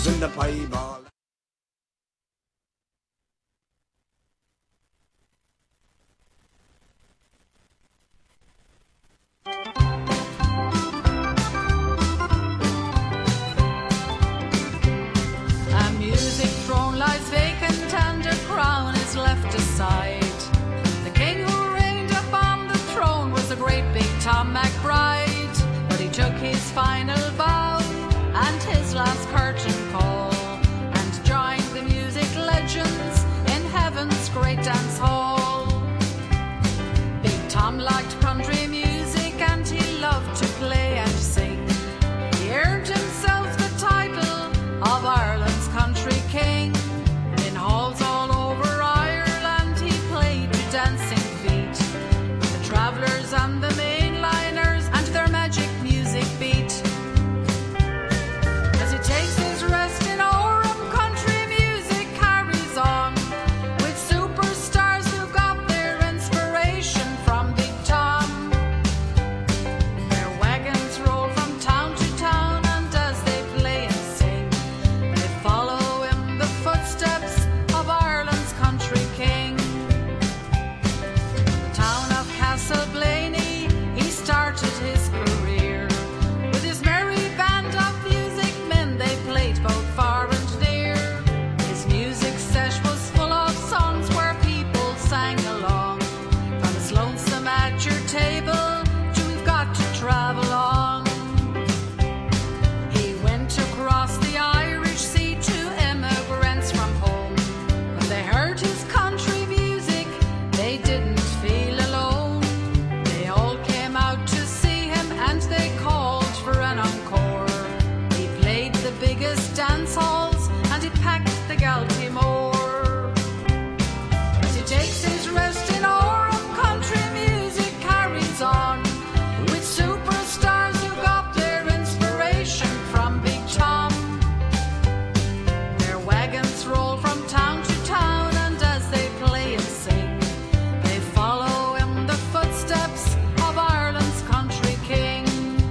in the pieball. A music throne lies vacant and a crown is left aside. The king who reigned upon the throne was the great big Tom McBride, but he took his final bow and his last curtain call and joined the music legends in heaven's great dance hall. Big Tom liked country music and he loved to play and sing. He earned himself the title of Ireland's country king. In halls all over Ireland he played to dancing feet, the travellers and the mainliners and their magic music beat. As he takes his rest in Orem, country music carries on with superstars who got their inspiration from Big Tom. Their wagons roll from town to town, and as they play and sing, they follow in the footsteps of Ireland's country king. The town of Castleblaney, he started his career. With his merry band of music men, they played both far and near. His music set was full of songs where people sang along. From his lonesome at your table to we've got to travel on. He went across the Irish Sea to immigrants from home. When they heard his country music, they didn't feel alone. They all came out to see him and they called for an encore. He played the biggest dance halls and he packed the Galtymore. As he takes his rest in Orem, country music carries on with superstars who got their inspiration from Big Tom. Their wagons roll from town to town, and as they play and sing, they follow in the footsteps of Ireland's country king.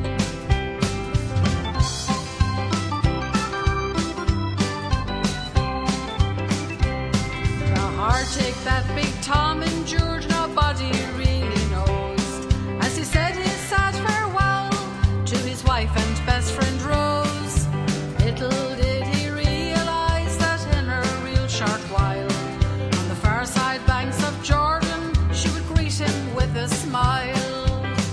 The heartache that Big Tom endured, nobody really knows. As he said his sad farewell to his wife and best friend Rose, little did he realize that in a real short while, on the far side banks of Jordan, she would greet him with a smile.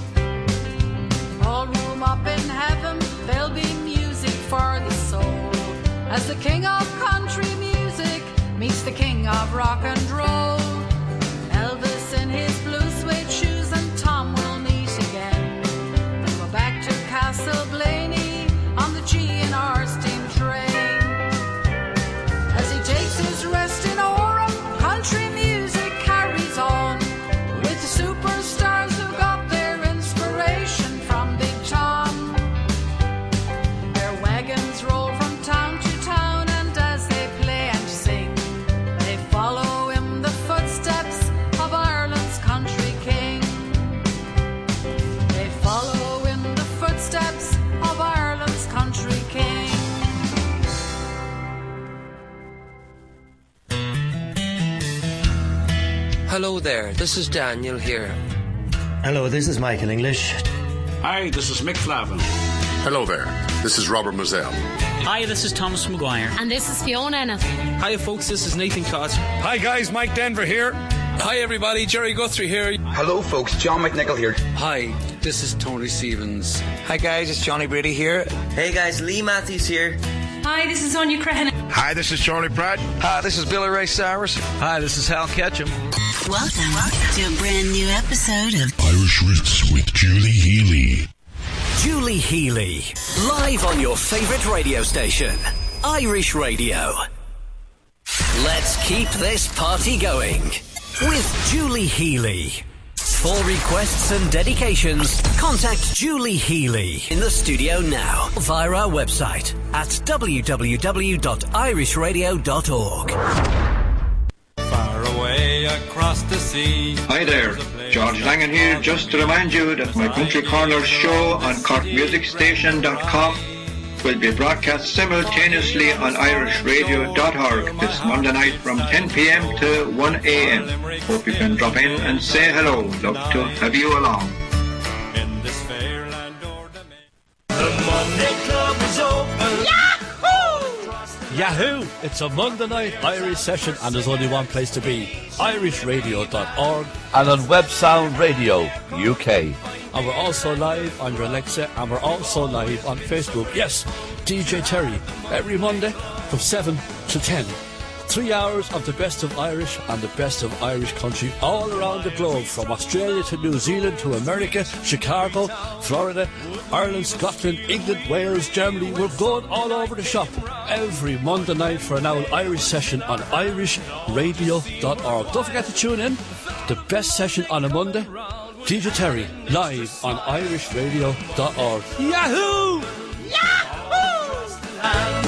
All room up in heaven, there'll be music for the soul, as the king of country music meets the king of rock and roll. Elvis in his blue suede shoes and Tom will meet again. They'll go back to Castleblaney on the G&R steam train. As he takes his rest in Orem, country music carries on with the superstars who got their inspiration from Big Tom. Their wagons roll from town to town, and as they play and sing, they follow in the footsteps of Ireland's country king. They follow in the footsteps of Ireland's country king. Hello there, this is Daniel here. Hello, this is Michael English. Hi, this is Mick Flavin. Hello there, this is Robert Moselle. Hi, this is Thomas Maguire. And this is Fiona Ennis. Hi folks, this is Nathan Cott. Hi guys, Mike Denver here. Hi everybody, Jerry Guthrie here. Hello folks, John McNichol here. Hi, this is Tony Stevens. Hi guys, it's Johnny Brady here. Hey guys, Lee Matthews here. Hi, this is Sonia Crehan. Hi, this is Charlie Pratt. Hi, this is Billy Ray Cyrus. Hi, this is Hal Ketchum. Welcome to a brand new episode of Irish Roots with Julie Healy. Julie Healy, live on your favourite radio station, Irish Radio. Let's keep this party going with Julie Healy. For requests and dedications, contact Julie Healy in the studio now via our website at www.irishradio.org. Far away across the sea. Hi there, George Langan here, just to remind you that my Country Corner show on CorkMusicStation.com will be broadcast simultaneously on irishradio.org this Monday night from 10 p.m. to 1 a.m. Hope you can drop in and say hello. Love to have you along. The Monday Club is open. Yahoo! It's a Monday night Irish session and there's only one place to be, irishradio.org and on Web Sound Radio UK. And we're also live on your Alexa and we're also live on Facebook. Yes, DJ Terry, every Monday from 7 to 10. 3 hours of the best of Irish and the best of Irish country all around the globe, from Australia to New Zealand to America, Chicago, Florida, Ireland, Scotland, England, Wales, Germany. We're going all over the shop every Monday night for an hour Irish session on irishradio.org. Don't forget to tune in. The best session on a Monday, DJ Terry, live on irishradio.org. Yahoo! Yahoo!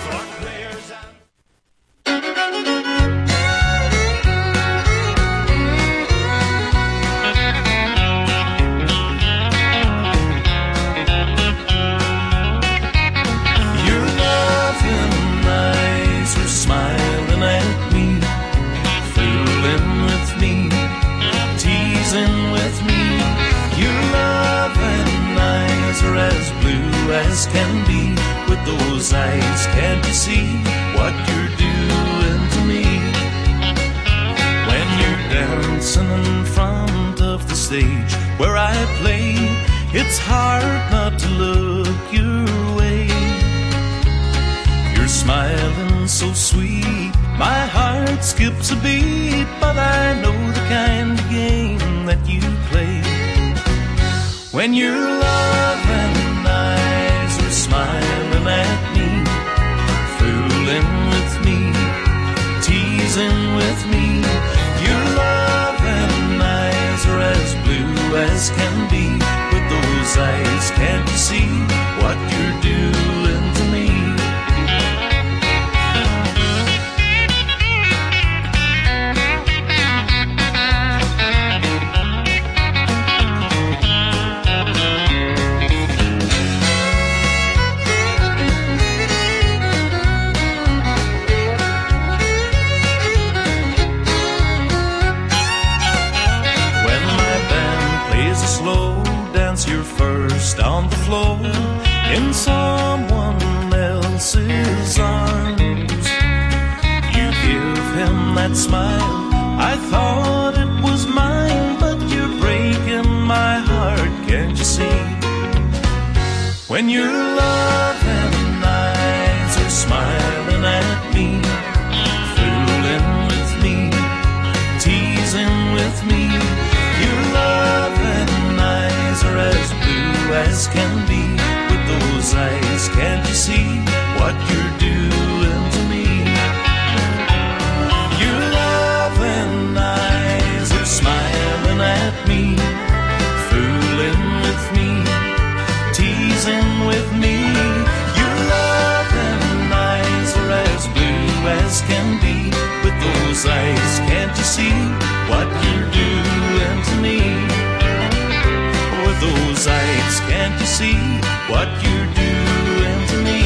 Smiling at me, fooling with me, teasing with me. Your love and eyes are as blue as can be. With those eyes, can't you see what you're doing to me? When you're dancing in front of the stage where I play, it's hard not to look your way. You're smiling so sweet, my heart skips a beat, but I know the kind of game that you play. When your loving eyes are smiling at me, fooling with me, teasing with me. Your loving eyes are as blue as can be. With those eyes, can't you see what you're doing to me? You're first on the floor in someone else's arms. You give him that smile, I thought it was mine, but you're breaking my heart, can't you see? When your loving eyes are smiling at me, fooling with me, teasing with me. Your loving eyes are as blue as can be. With those eyes, can't you see what you're doing to me? Your loving eyes are smiling at me, fooling with me, teasing with me. Your loving eyes are as blue as can be. With those eyes, can't you see what you're doing to me? With those eyes, can't you see what you're doing to me?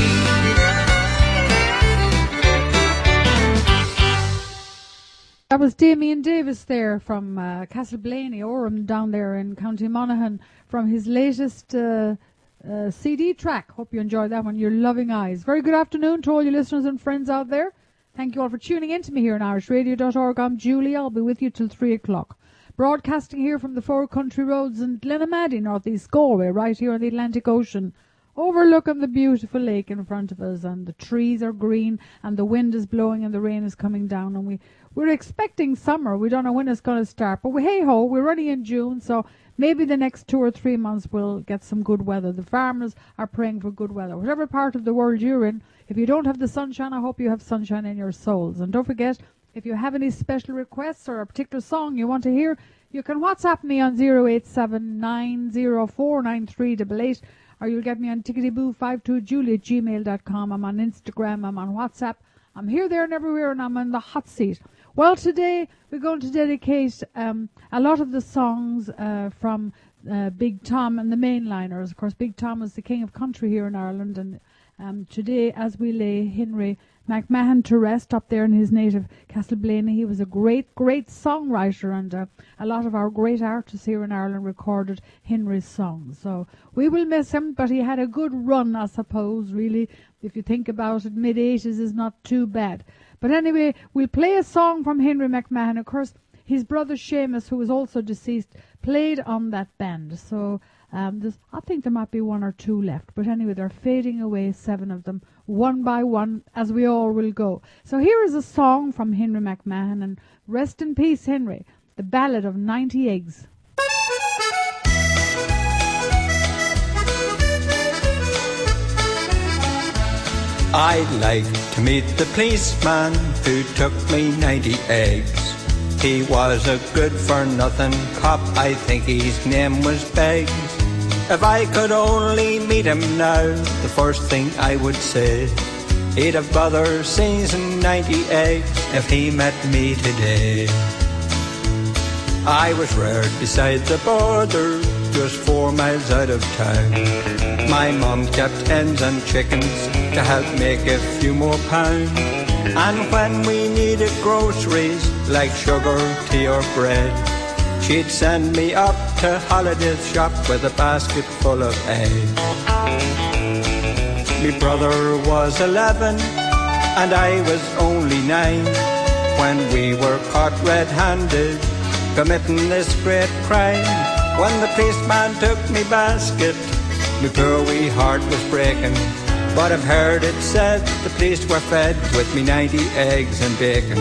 That was Damien Davis there from Castleblaney, Orem down there in County Monaghan, from his latest CD track. Hope you enjoyed that one, Your Loving Eyes. Very good afternoon to all your listeners and friends out there. Thank you all for tuning in to me here on irishradio.org. I'm Julie. I'll be with you till 3 o'clock. Broadcasting here from the Four Country Roads in Glenamaddy, North East Galway, right here on the Atlantic Ocean, overlooking the beautiful lake in front of us, and the trees are green and the wind is blowing and the rain is coming down, and we're expecting summer. We don't know when it's going to start, but hey ho, we're only in June, so maybe the next 2 or 3 months we'll get some good weather. The farmers are praying for good weather. Whatever part of the world you're in, if you don't have the sunshine, I hope you have sunshine in your souls. And don't forget, if you have any special requests or a particular song you want to hear, you can WhatsApp me on 08790493888, or you'll get me on ticketyboo52julie@gmail.com. I'm on Instagram, I'm on WhatsApp. I'm here, there, and everywhere, and I'm on the hot seat. Well, today we're going to dedicate a lot of the songs from Big Tom and the Mainliners. Of course, Big Tom was the king of country here in Ireland, today as we lay Henry McMahon to rest up there in his native Castleblaney. He was a great, great songwriter, and a lot of our great artists here in Ireland recorded Henry's songs. So we will miss him, but he had a good run, I suppose, really. If you think about it, mid-80s is not too bad. But anyway, we'll play a song from Henry McMahon. Of course, his brother Seamus, who was also deceased, played on that band. So I think there might be one or two left. But anyway, they're fading away, 7 of them, one by one, as we all will go. So here is a song from Henry McMahon, and rest in peace, Henry, the Ballad of 90 Eggs. I'd like to meet the policeman who took me 90 eggs. He was a good-for-nothing cop, I think his name was Beggs. If I could only meet him now, the first thing I would say, he'd have bother season 90 eggs if he met me today. I was reared beside the border, just 4 miles out of town. My mum kept hens and chickens to help make a few more pounds. And when we needed groceries like sugar, tea or bread, she'd send me up to Holiday's shop with a basket full of eggs. My brother was 11 and I was only 9 when we were caught red-handed committing this great crime. When the policeman took me basket, my poor wee heart was breaking. But I've heard it said the police were fed with me 90 eggs and bacon.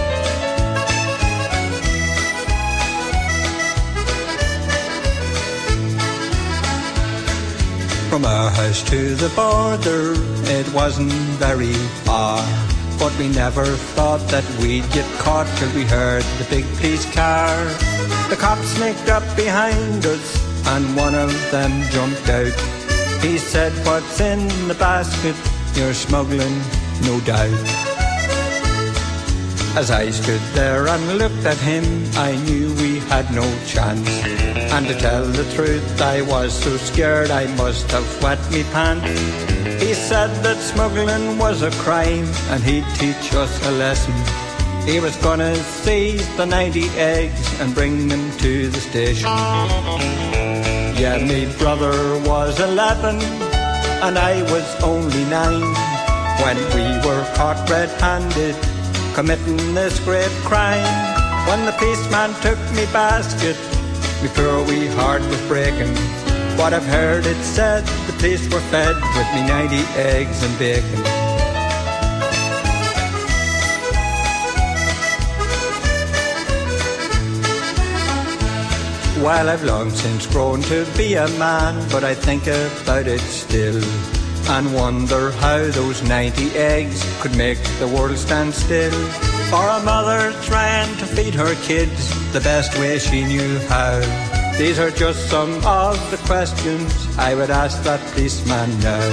From our house to the border, it wasn't very far, but we never thought that we'd get caught till we heard the big police car. The cops sneaked up behind us and one of them jumped out. He said, "What's in the basket? You're smuggling, no doubt." As I stood there and looked at him, I knew we had no chance. And to tell the truth, I was so scared I must have wet me pants. He said that smuggling was a crime and he'd teach us a lesson. He was gonna seize the 90 eggs and bring them to the station. Yeah, me brother was 11 and I was only 9 when we were caught red-handed committing this great crime. When the policeman took me basket, my poor wee heart was breaking. But I've heard it said the police were fed with me 90 eggs and bacon. Well, I've long since grown to be a man, but I think about it still and wonder how those 90 eggs could make the world stand still. For a mother trying to feed her kids the best way she knew how. These are just some of the questions I would ask that policeman now.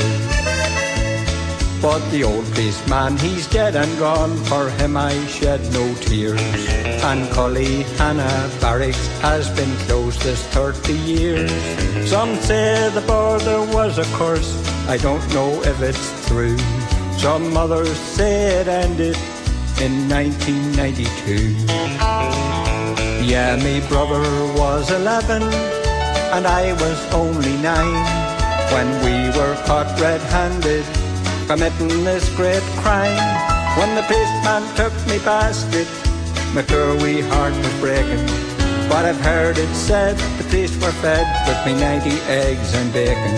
But the old policeman, he's dead and gone, for him I shed no tears. And Cully Hannah Barracks has been closed this 30 years. Some say the border was a curse, I don't know if it's true. Some others say it ended in 1992. Yeah, me brother was 11 and I was only 9 when we were caught red-handed committing this great crime. When the policeman took me basket, my poor wee heart was breaking. But I've heard it said the police were fed with me 90 eggs and bacon.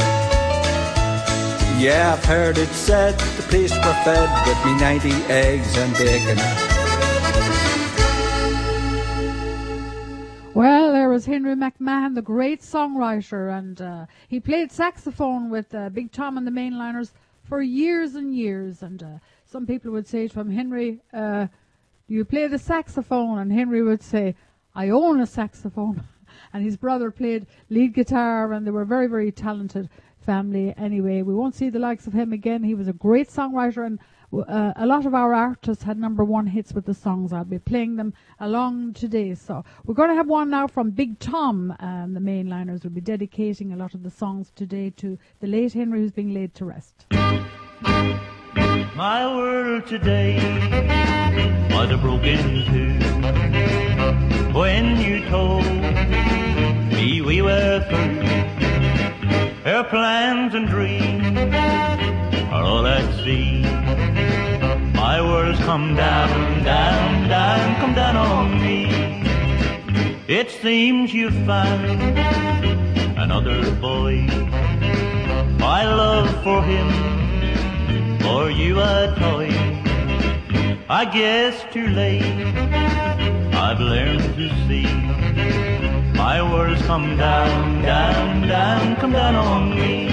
Yeah, I've heard it said the police were fed with me 90 eggs and bacon. Well, there was Henry McMahon, the great songwriter, and he played saxophone with Big Tom and the Mainliners for years and years. And some people would say to him, "Henry, do you play the saxophone?" And Henry would say, "I own a saxophone." And his brother played lead guitar, and they were very, very talented family. Anyway, we won't see the likes of him again. He was a great songwriter, and a lot of our artists had #1 hits with the songs. I'll be playing them along today. So we're going to have one now from Big Tom, and the Mainliners will be dedicating a lot of the songs today to the late Henry, who's being laid to rest. My world today was a broken tune when you told me we were through. Her plans and dreams are all at sea. My world's come down, down, down, come down on me. It seems you found another boy. My love for him, for you a toy. I guess too late I've learned to see. My world's come down, down, down, come down on me.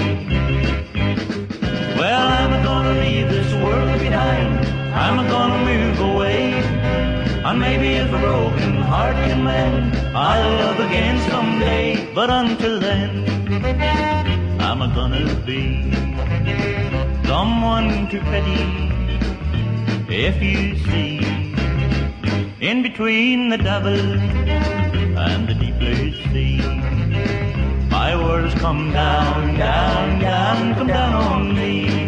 Well, I'm gonna leave this world behind. I'm gonna move away. And maybe if a broken heart can mend, I'll love again someday. But until then, I'm gonna be someone to pity. If you see, in between the devil and the deep blue sea, my world's come down, down, down, come down on me.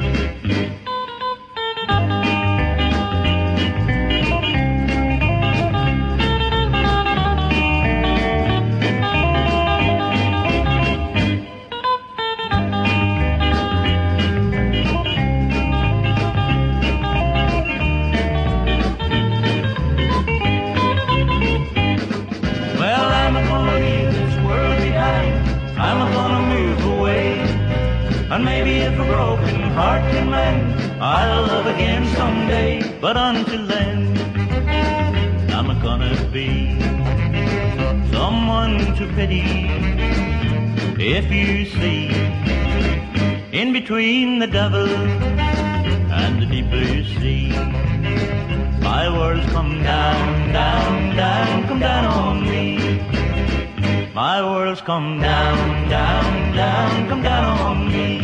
And maybe if a broken heart can mend, I'll love again someday. But until then, I'm gonna be someone to pity. If you see, in between the devil and the deep blue sea, my world's come down, down, down, come down on me. My world's come down, down, down, come down on me.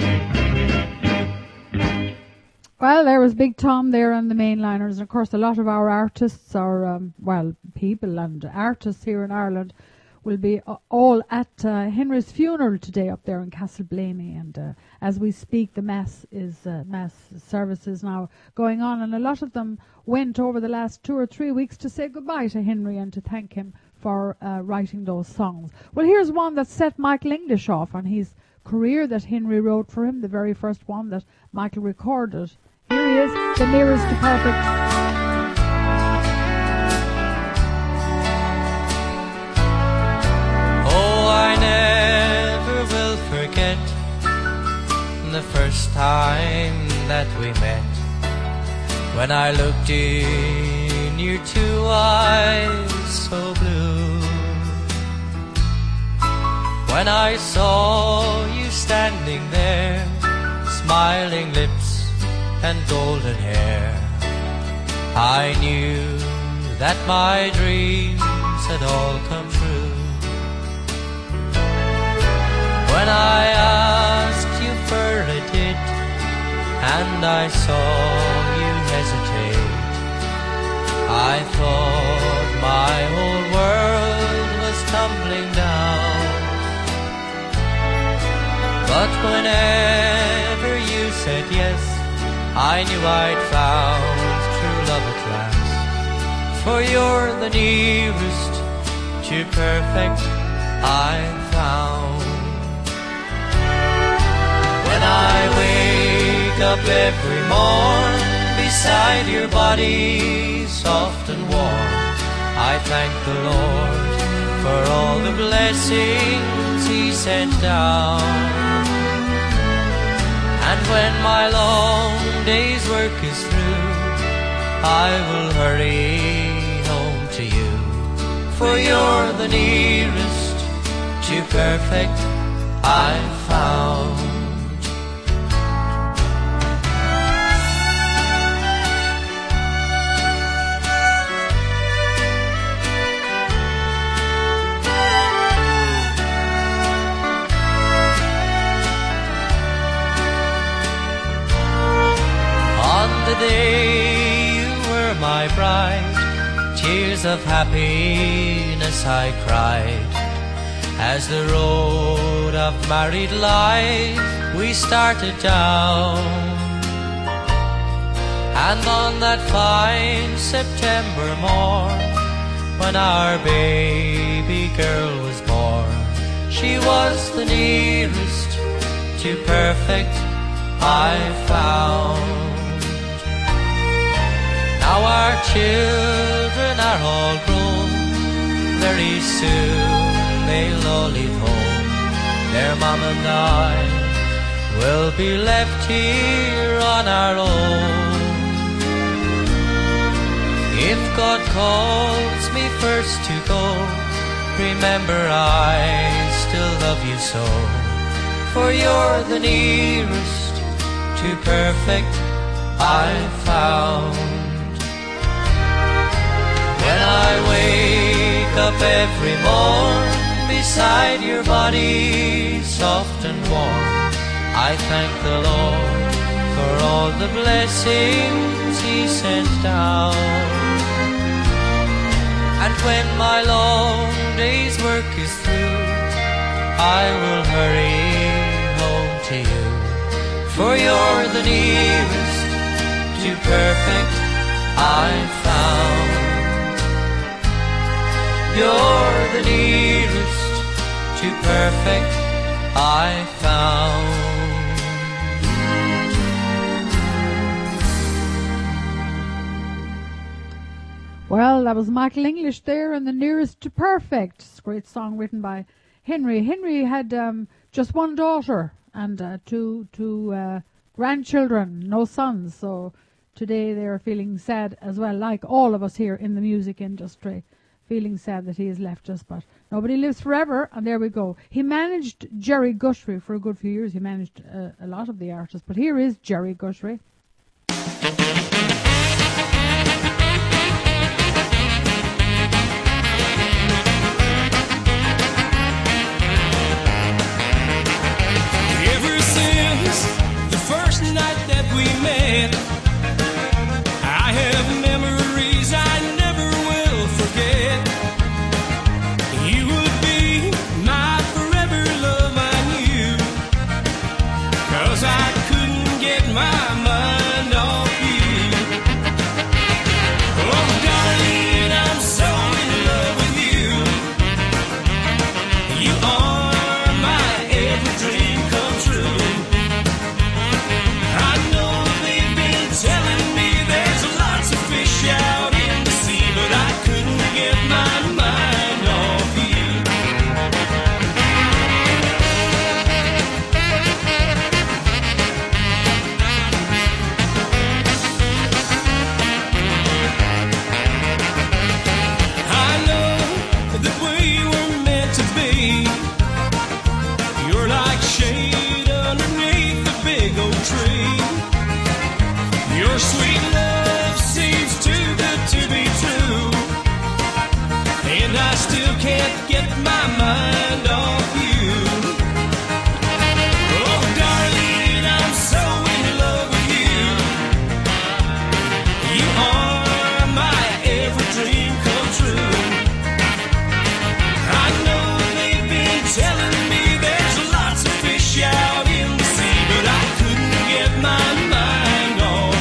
Well, there was Big Tom there on the mainliners. And of course, a lot of our artists, or, people and artists here in Ireland will be all at Henry's funeral today up there in Castleblaney. And as we speak, the mass services now going on. And a lot of them went over the last 2 or 3 weeks to say goodbye to Henry and to thank him for writing those songs. Well, here's one that set Michael English off on his career that Henry wrote for him, the very first one that Michael recorded. Here he is, The Nearest to Perfect. Oh, I never will forget the first time that we met, when I looked in your two eyes so blue, when I saw you standing there, smiling lips and golden hair, I knew that my dreams had all come true. When I asked you for a date, and I saw you hesitate, I thought my whole world was tumbling down. But whenever you said yes, I knew I'd found true love at last. For you're the nearest to perfect I've found. When I wake up every morn beside your body soft and warm, I thank the Lord for all the blessings He sent down. And when my long day's work is through, I will hurry home to you, for you're the nearest to perfect I've found. The day you were my bride, tears of happiness I cried, as the road of married life we started down. And on that fine September morn, when our baby girl was born, she was the nearest to perfect I found. Now our children are all grown, very soon they'll all leave home. Their mom and I will be left here on our own. If God calls me first to go, remember I still love you so, for you're the nearest to perfect I've found. When I wake up every morn beside your body soft and warm, I thank the Lord for all the blessings He sent down. And when my long day's work is through, I will hurry home to you, for you're the nearest to perfect I've found. You're the nearest to perfect I've found. Well, that was Michael English there, and the nearest to perfect. It's a great song written by Henry. Henry had just one daughter and two grandchildren, no sons. So today they are feeling sad as well, like all of us here in the music industry, feeling sad that he has left us. But nobody lives forever, and there we go. He managed Jerry Guthrie for a good few years. He managed a lot of the artists. But here is Jerry Guthrie. First night that we met, I have memories I never will forget. You would be my forever love, I knew, 'cause I couldn't get my mind off you. Oh darling, I'm so in love with you. You are my every dream come true. Telling me there's lots of fish out in the sea, but I couldn't get my mind off you. I know that we were meant to be. You're like shade underneath the big oak tree. Your sweet love seems too good to be true, and I still can't get my mind off you. Oh darling, I'm so in love with you. You are my every dream come true. I know they've been telling me there's lots of fish out in the sea, but I couldn't get my mind off.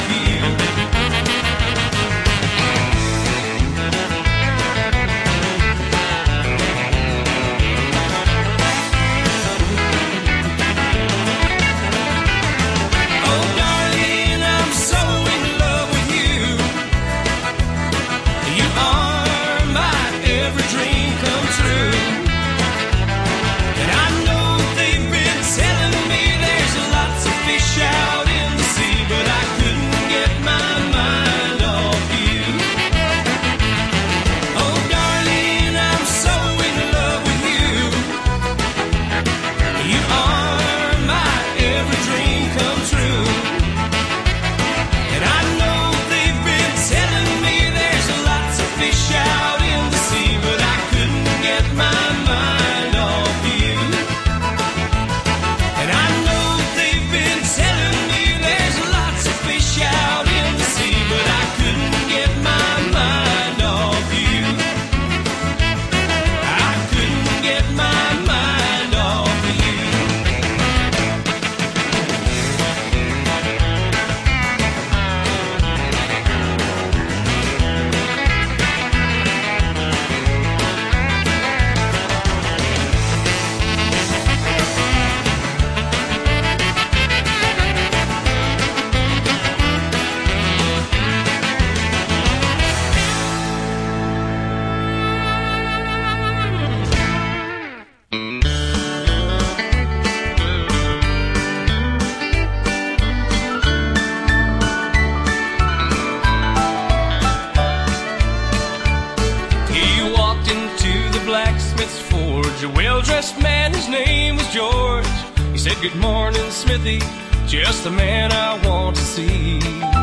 well-dressed man, his name was George. He said, "Good morning, Smithy, just the man I want to see.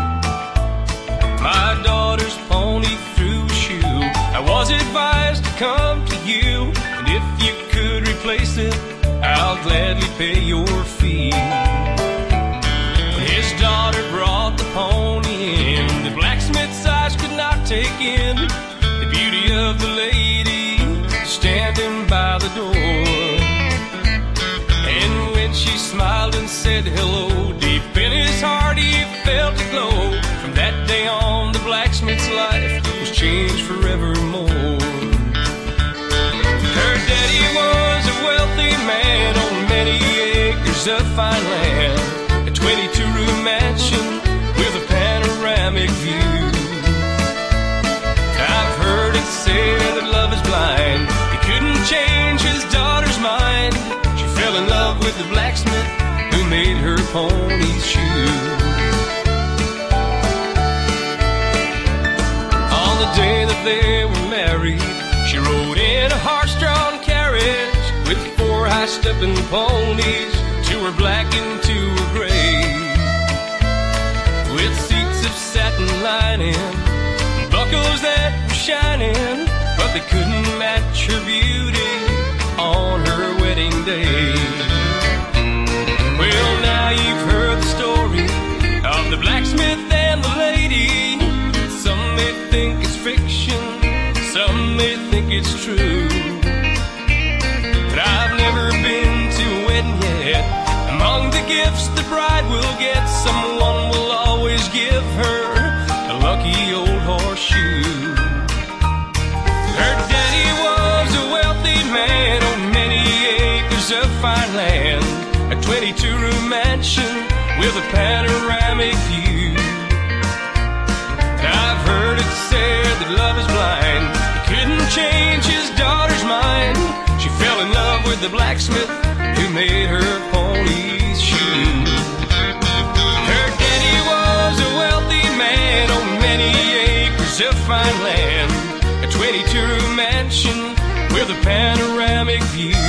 My daughter's pony threw a shoe. I was advised to come to you, and if you could replace it, I'll gladly pay your fee." When his daughter brought the pony in, the blacksmith's eyes could not take in the beauty of the lady standing by the door. And when she smiled and said hello, deep in his heart he felt a glow. From that day on, the blacksmith's life was changed forevermore. Her daddy was a wealthy man on many acres of fine land, a 22-room mansion with a panoramic view. I've heard it said that love is blind. He couldn't change his daughter's mind. She fell in love with the blacksmith who made her pony's shoe. On the day that they were married, she rode in a horse-drawn carriage with 4 high-stepping ponies. 2 were black and 2 were gray, with seats of satin lining, buckles that were shining, but they couldn't match her beauty on her wedding day. Well, now you've heard the story of the blacksmith and the lady. Some may think it's fiction, some may think it's true, but I've never been to a wedding yet. Among the gifts the bride will get, someone will always give her a lucky old horseshoe. Her daddy was a wealthy man on many acres of fine land, a 22-room mansion with a panoramic view. I've heard it said that love is blind. He couldn't change his daughter's mind. She fell in love with the blacksmith who made her pony's shoe. Her daddy was a wealthy man on many acres of fine land, a 22-room mansion with a panoramic view.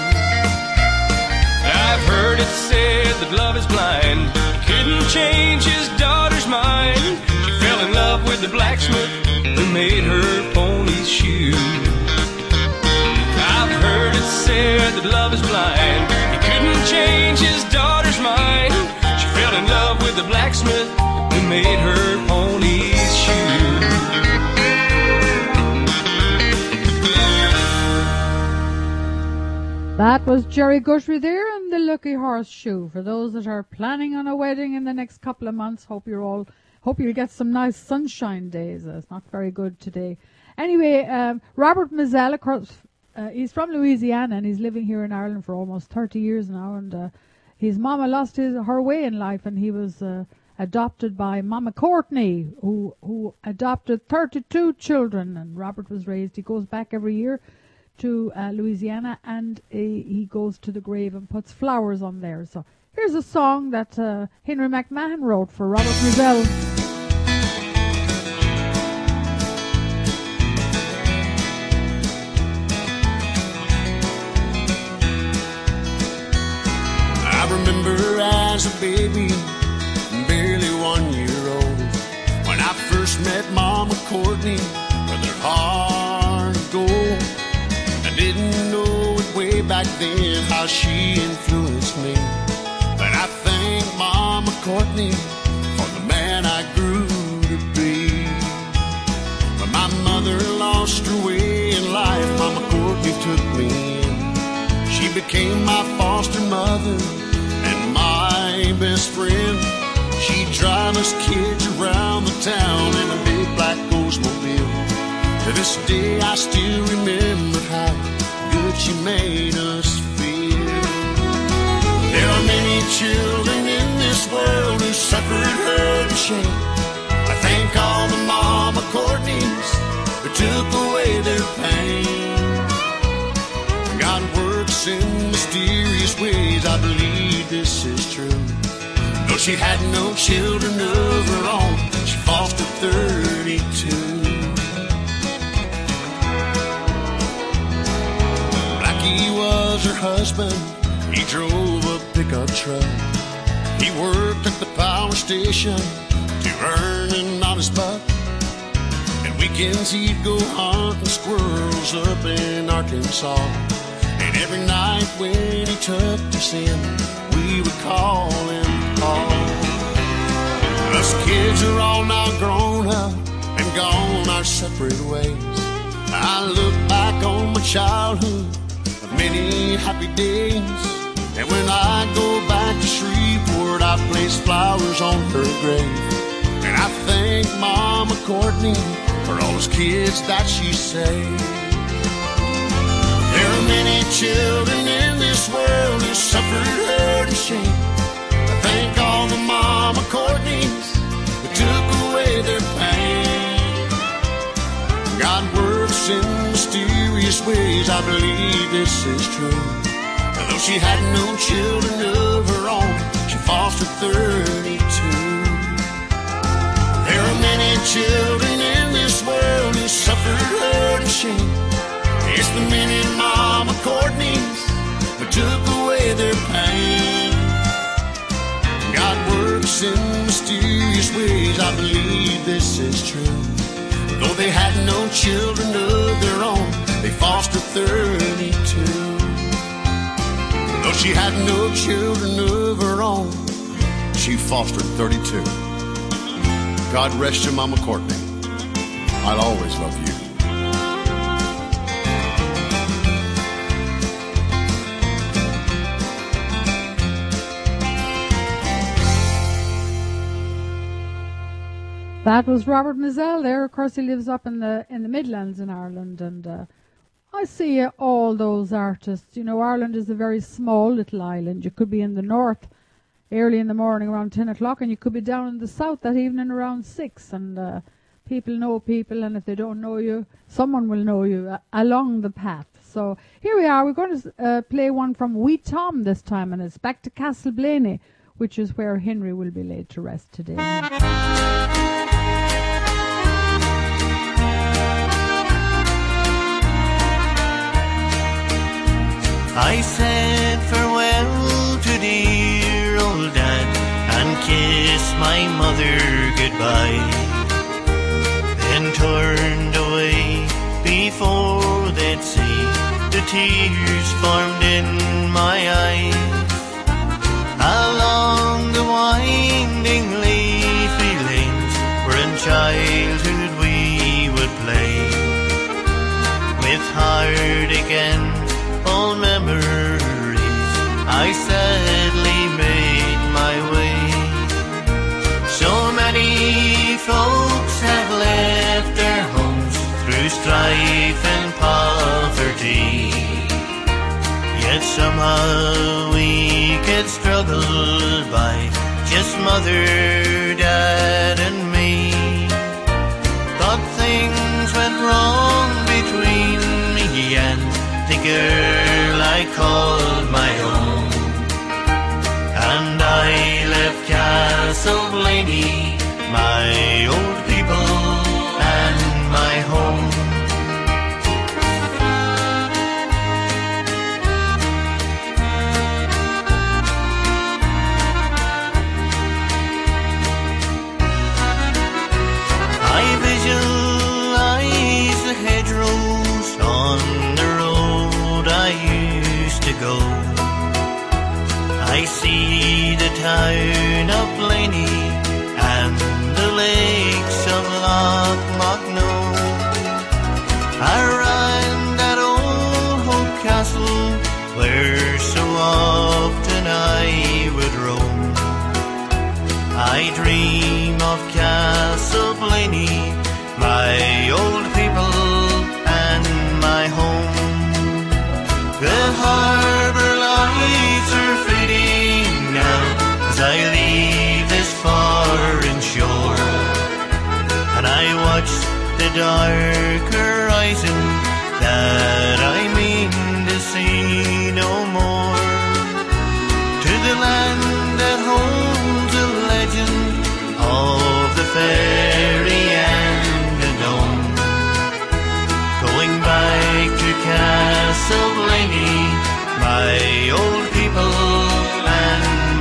I've heard it said that love is blind. He couldn't change his daughter's mind. She fell in love with the blacksmith who made her pony's shoe. I've heard it said that love is blind. He couldn't change his daughter's mind. She fell in love with the blacksmith who made her pony's shoe. That was Jerry Guthrie there and the Lucky Horseshoe. For those that are planning on a wedding in the next couple of months, hope you'll get some nice sunshine days. It's not very good today. Anyway, Robert Mizell, of course, he's from Louisiana and he's living here in Ireland for almost 30 years now. And his mama lost her way in life, and he was adopted by Mama Courtney, who adopted 32 children. And Robert was raised. He goes back every year to Louisiana, and he goes to the grave and puts flowers on there. So here's a song that Henry McMahon wrote for Robert Mizell. I remember as a baby, barely 1 year old, when I first met Mama Courtney with her heart of gold. I didn't know it way back then how she influenced me, but I thank Mama Courtney for the man I grew to be. When my mother lost her way in life, Mama Courtney took me in. She became my foster mother and my best friend. She'd drive us kids around the town in a big black Oldsmobile. To this day I still remember how good she made us feel. There are many children in this world who suffered hurt and shame. I thank all the Mama Courtneys who took away their pain. God works in mysterious ways, I believe this is true. Though she had no children of her own, she fostered 32. Blackie was truck. He worked at the power station to earn an honest buck. And weekends he'd go hunting squirrels up in Arkansas. And every night when he tucked us in, we would call him Paul. Us kids are all now grown up and gone our separate ways. I look back on my childhood of many happy days. And when I go back to Shreveport, I place flowers on her grave. And I thank Mama Courtney for all those kids that she saved. There are many children in this world who suffered hurt and shame. I thank all the Mama Courtneys who took away their pain. God works in mysterious ways, I believe this is true. Though she had no children of her own, she fostered 32. There are many children in this world who suffered hurt and shame. It's the many Mama Courtneys who took away their pain. God works in mysterious ways, I believe this is true. Though they had no children of their own, they fostered 32. Though she had no children of her own, she fostered 32. God rest you, Mama Courtney. I'll always love you. That was Robert Mizell there. Of course, he lives up in the Midlands in Ireland, and I see all those artists. You know, Ireland is a very small little island. You could be in the north early in the morning around 10 o'clock, and you could be down in the south that evening around 6, and people know people, and if they don't know you, someone will know you along the path. So here we are. We're going to play one from Wee Tom this time, and it's back to Castle Blaney, which is where Henry will be laid to rest today. I said farewell to dear old Dad and kissed my mother goodbye, then turned away before they'd see the tears formed in my eyes. Along the winding leafy lanes where in childhood we would play, with heartache and old memories, I sadly made my way. So many folks have left their homes through strife and poverty, yet somehow we could struggle by, just Mother, Dad and me. Thought things went wrong between me and the girl I called my own, and I left Castle Blaney, my old people and my home. I visualize the hedgerows on the road I used to go. I see the town of Blaney and the lakes of Loch Macnow. Around that old Hope Castle where so often I would roam, I dream of Castle Blaney, my old people and my home. The harbour lights are fading now as I leave this foreign shore, and I watch the dark horizon that I mean to see no more. To the land that holds a legend of the fairy and the gnome, going back to Castle Blaney, my old people and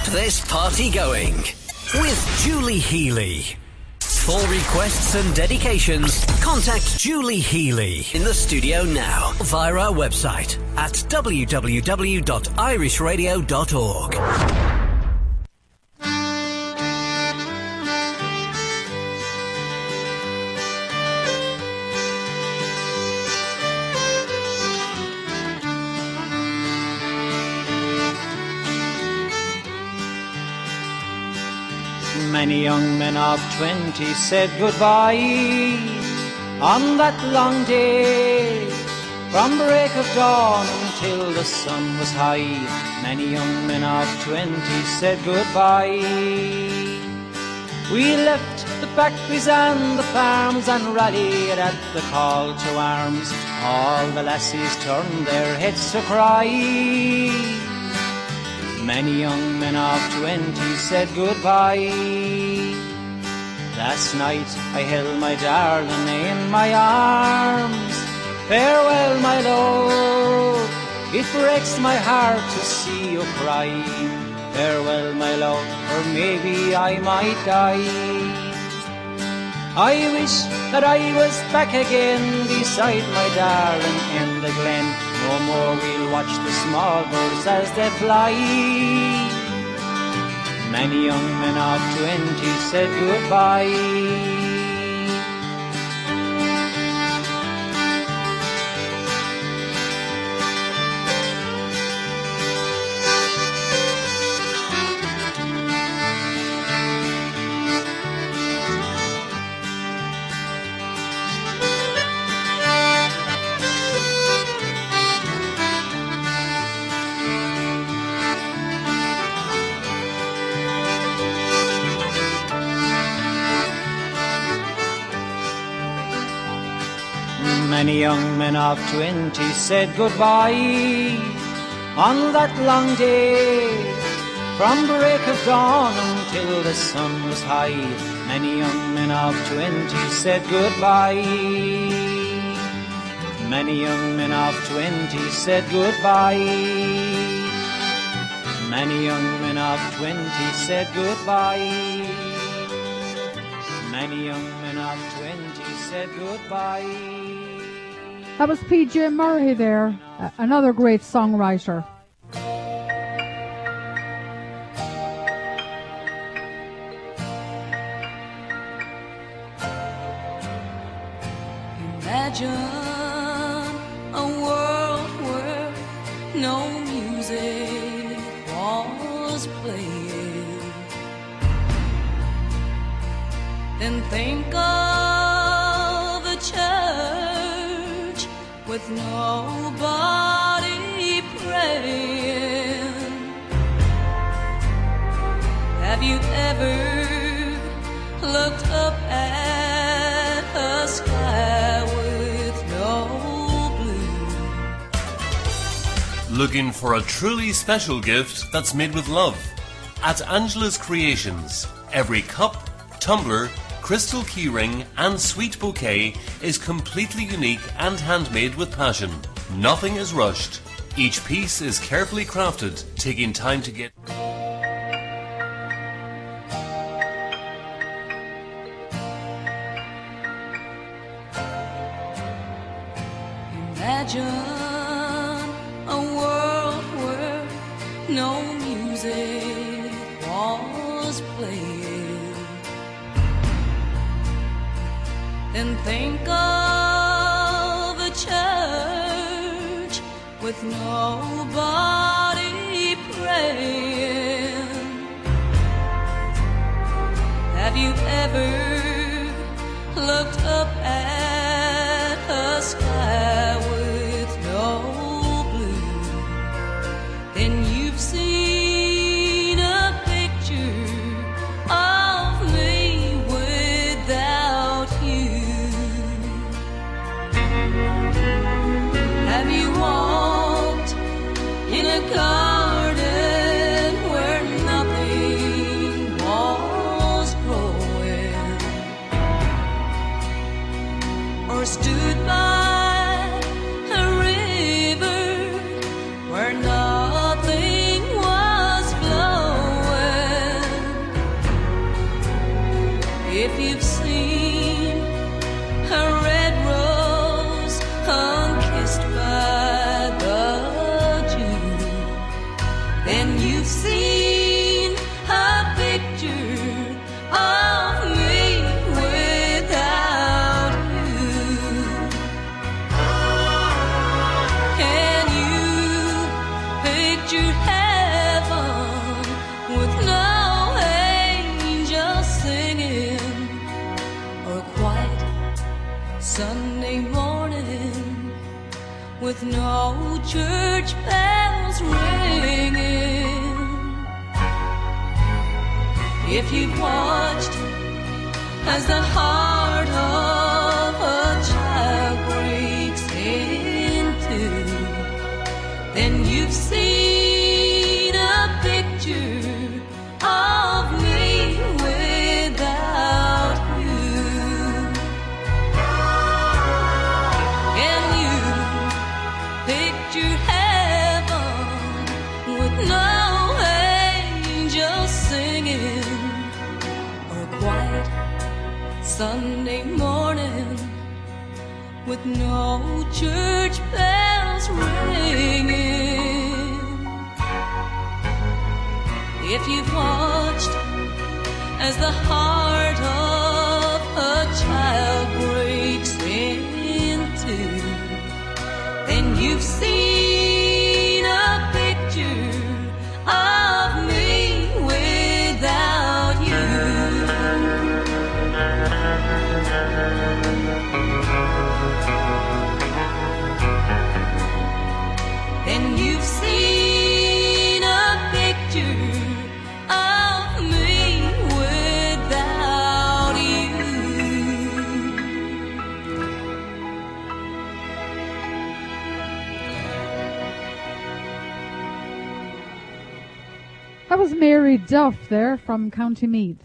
this party going with Julie Healy. For requests and dedications, contact Julie Healy in the studio now via our website at www.irishradio.org. Many young men of 20 said goodbye on that long day, from break of dawn until the sun was high. Many young men of 20 said goodbye. We left the factories and the farms and rallied at the call to arms. All the lassies turned their heads to cry. Many young men of 20 said goodbye. Last night I held my darling in my arms. Farewell, my love, it breaks my heart to see you cry. Farewell, my love, or maybe I might die. I wish that I was back again beside my darling in the glen. No more we'll watch the small birds as they fly. Many young men of 20 said goodbye. Many young men of 20 said goodbye on that long day, from break of dawn until the sun was high. Many young men of 20 said goodbye. Many young men of 20 said goodbye. Many young men of 20 said goodbye. Many young men of 20 said goodbye. That was P.J. Murray there, another great songwriter. Imagine a world where no music was playing. Then think of a church with nobody praying. Have you ever looked up at a sky with no blue? Looking for a truly special gift that's made with love? At Angela's Creations, every cup, tumbler, crystal keyring and sweet bouquet is completely unique and handmade with passion. Nothing is rushed. Each piece is carefully crafted, taking time to get... Imagine a world where no music was playing. Then think of a church with nobody praying. Have you ever looked up at a sky with no blue? Then you've seen a picture of me without you. Have you walked in a garden where nothing was growing? Or stood by a river where nothing was flowing? If you've seen a red rose unkissed by the Jew, then you've seen a picture of me without you. Can you picture heaven with no angels singing, or a quiet Sunday morning with no church bells ringing? If you've watched as the heart of a child breaks in two, then you've seen a picture of me without you. Can you picture heaven with no angels singing, or a quiet Sunday morning with no church bells ringing? If you've watched as the heart of a child breaks in two, then you've seen a picture of me without you. Then you've seen a picture of me without you. That was Mary Duff there from County Meath.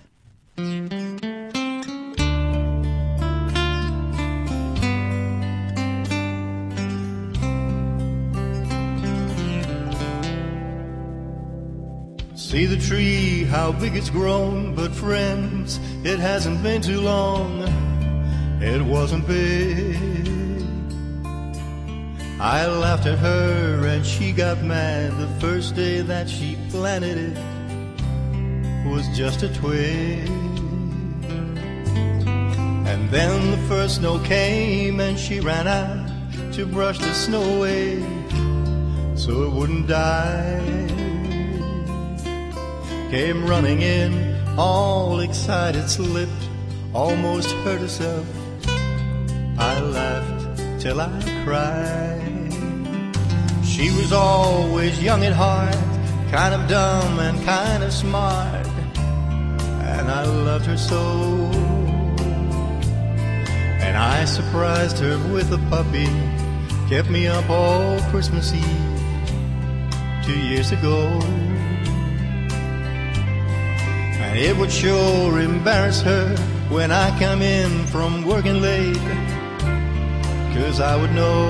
See the tree, how big it's grown, but friends, it hasn't been too long. It wasn't big. I laughed at her and she got mad. The first day that she planted it was just a twig. And then the first snow came and she ran out to brush the snow away so it wouldn't die. Came running in, all excited, slipped, almost hurt herself. I laughed till I cried. She was always young at heart, kind of dumb and kind of smart, and I loved her so. And I surprised her with a puppy, kept me up all Christmas Eve 2 years ago. And it would sure embarrass her when I come in from working late, 'cause I would know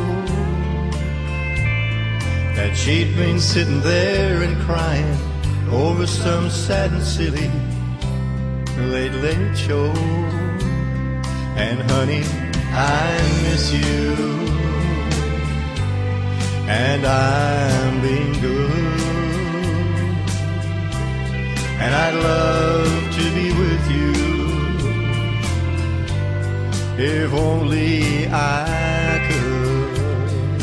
that she'd been sitting there and crying over some sad and silly late, late show. And honey, I miss you, and I'm being good, and I'd love to be with you if only I could.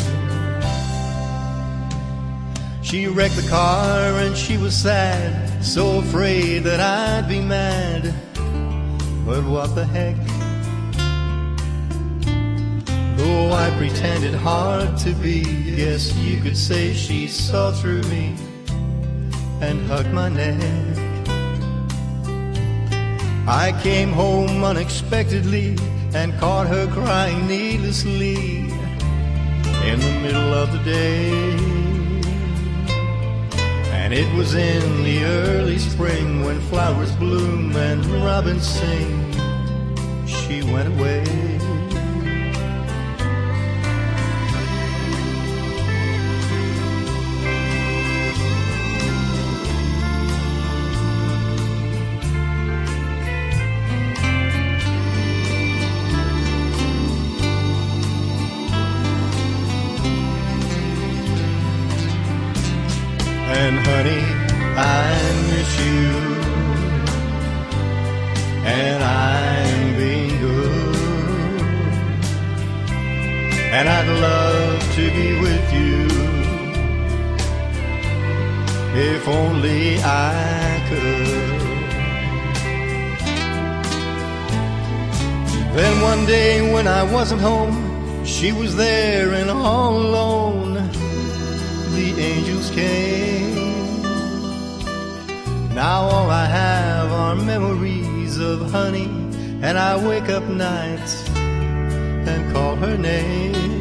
She wrecked the car and she was sad, so afraid that I'd be mad. But what the heck? Though I pretended hard to be, guess you could say she saw through me and hugged my neck. I came home unexpectedly and caught her crying needlessly in the middle of the day. And it was in the early spring when flowers bloom and robins sing. She went away. and I'm being good. And I'd love to be with you if only I could. Then one day when I wasn't home, she was there and all alone the angels came. Now all I have are memories of honey, and I wake up nights and call her name.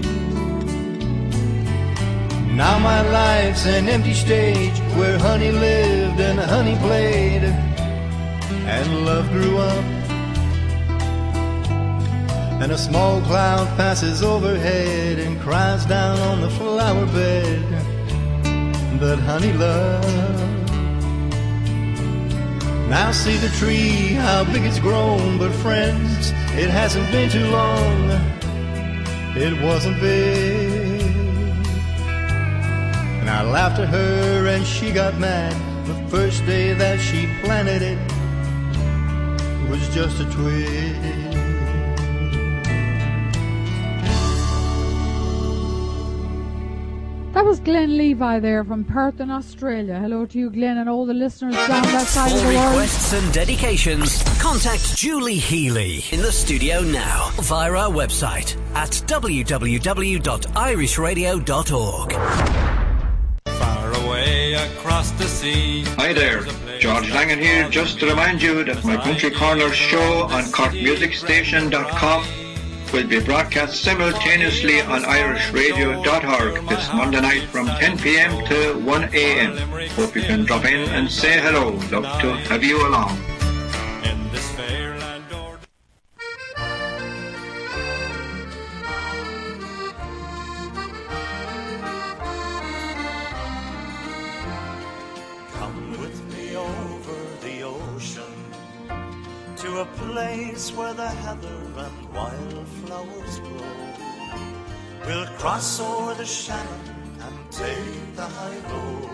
Now my life's an empty stage where honey lived and honey played and love grew up. And a small cloud passes overhead and cries down on the flower bed that honey loved. Now see the tree, how big it's grown, but friends, it hasn't been too long, it wasn't big. And I laughed at her and she got mad. The first day that she planted it was just a twig. That was Glenn Levi there from Perth in Australia. Hello to you, Glenn, and all the listeners down that side of the world. For requests and dedications, contact Julie Healy in the studio now via our website at www.irishradio.org. Far away across the sea. Hi there, George Langan here, just to remind you that my Country Corner show on CorkMusicStation.com will be broadcast simultaneously on irishradio.org this Monday night from 10 p.m. to 1 a.m. Hope you can drop in and say hello. Love to have you along. In this fair land or... Come with me over the ocean to a place where the heather and wildflowers grow. We'll cross o'er the Shannon and take the high road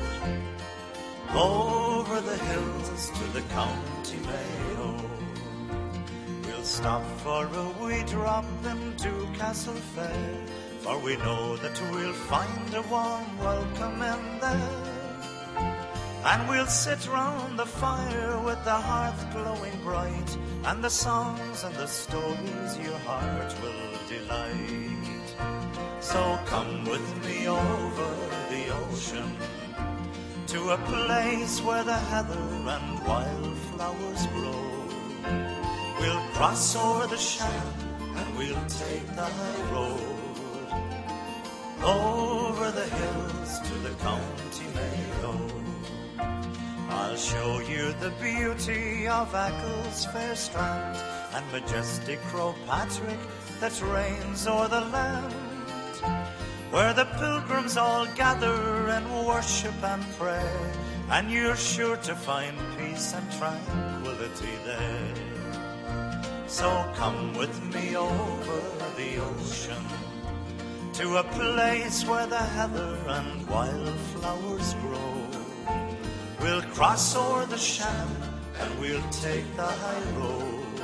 over the hills to the County Mayo. We'll stop for a wee drop into Castlefair, for we know that we'll find a warm welcome in there. And we'll sit round the fire with the hearth glowing bright, and the songs and the stories your heart will delight. So come with me over the ocean to a place where the heather and wildflowers grow. We'll cross over the Shannon and we'll take the high road over the hills to the County Mayo. I'll show you the beauty of Achill's fair strand and majestic Croagh Patrick that reigns o'er the land, where the pilgrims all gather and worship and pray, and you're sure to find peace and tranquility there. So come with me over the ocean to a place where the heather and wildflowers grow. We'll cross o'er the Shannon and we'll take the high road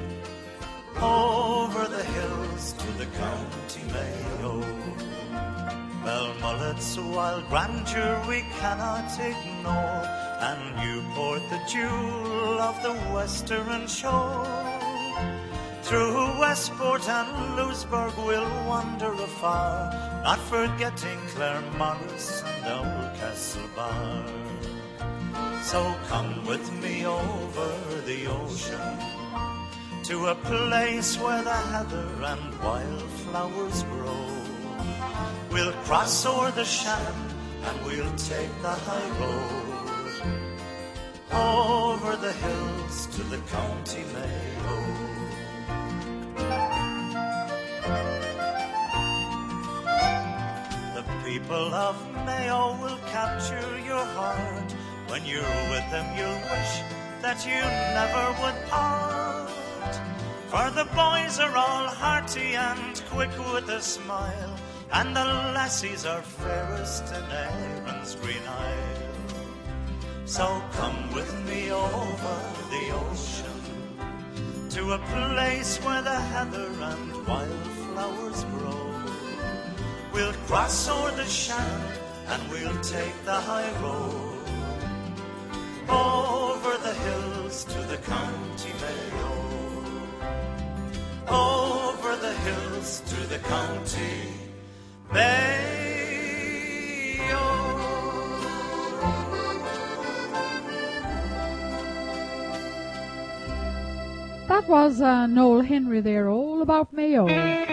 over the hills to the County Mayo. Belmullet's wild grandeur we cannot ignore, and Newport the jewel of the western shore. Through Westport and Louisburg we'll wander afar, not forgetting Claremorris and Old Castlebar. So come with me over the ocean to a place where the heather and wildflowers grow. We'll cross o'er the Shannon and we'll take the high road over the hills to the County Mayo. The people of Mayo will capture your heart. When you're with them you'll wish that you never would part. For the boys are all hearty and quick with a smile, and the lassies are fairest in Erin's green isle. So come with me over the ocean to a place where the heather and wildflowers grow. We'll cross o'er the Shannon and we'll take the high road over the hills to the county Mayo. Over the hills to the county Mayo. That was Noel Henry there, all about Mayo.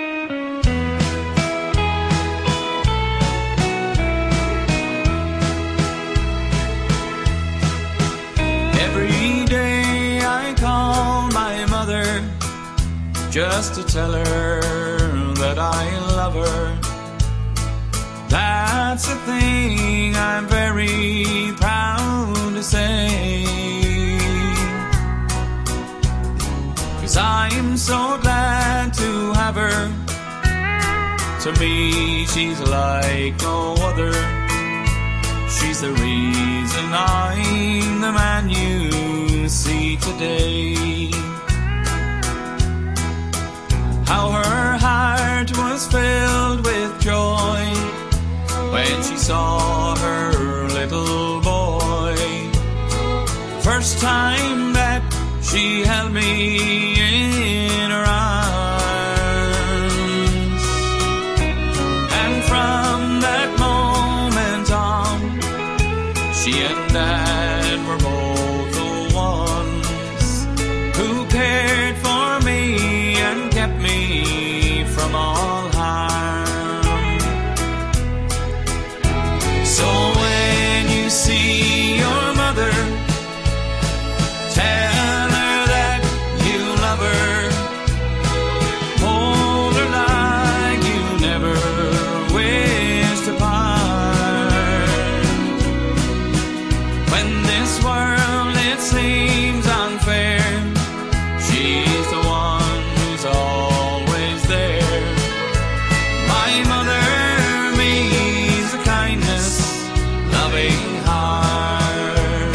Every day I call my mother just to tell her that I love her. That's a thing I'm very proud to say, 'cause I'm so glad to have her. To me she's like no other. She's the reason I'm the man you see today. How her heart was filled with joy when she saw her little boy. First time that she held me in her arms, and from that moment on, she and Dad were both the ones who cared for me and kept me from all harm. So when you see your mother, tell her that you love her. Hold her like you never wish to part. When this world it seems unfair, she's the one who's always there. My mother means the kindness, loving heart.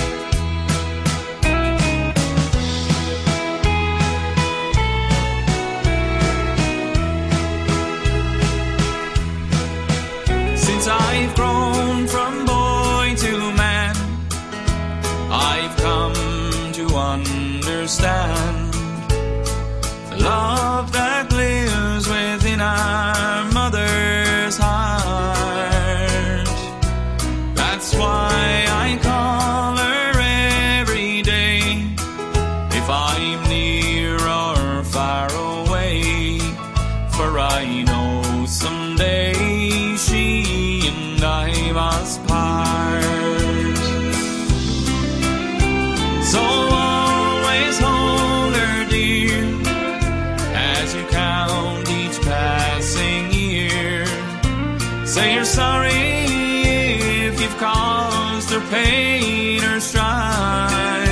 Since I've grown from boy to man, I've come to understand the love that lives within our mother's heart. That's why I call her every day, if I'm near or far away, for I know someday she and I must part. So always hold her dear as you count each passing year. Say you're sorry if you've caused her pain or strife.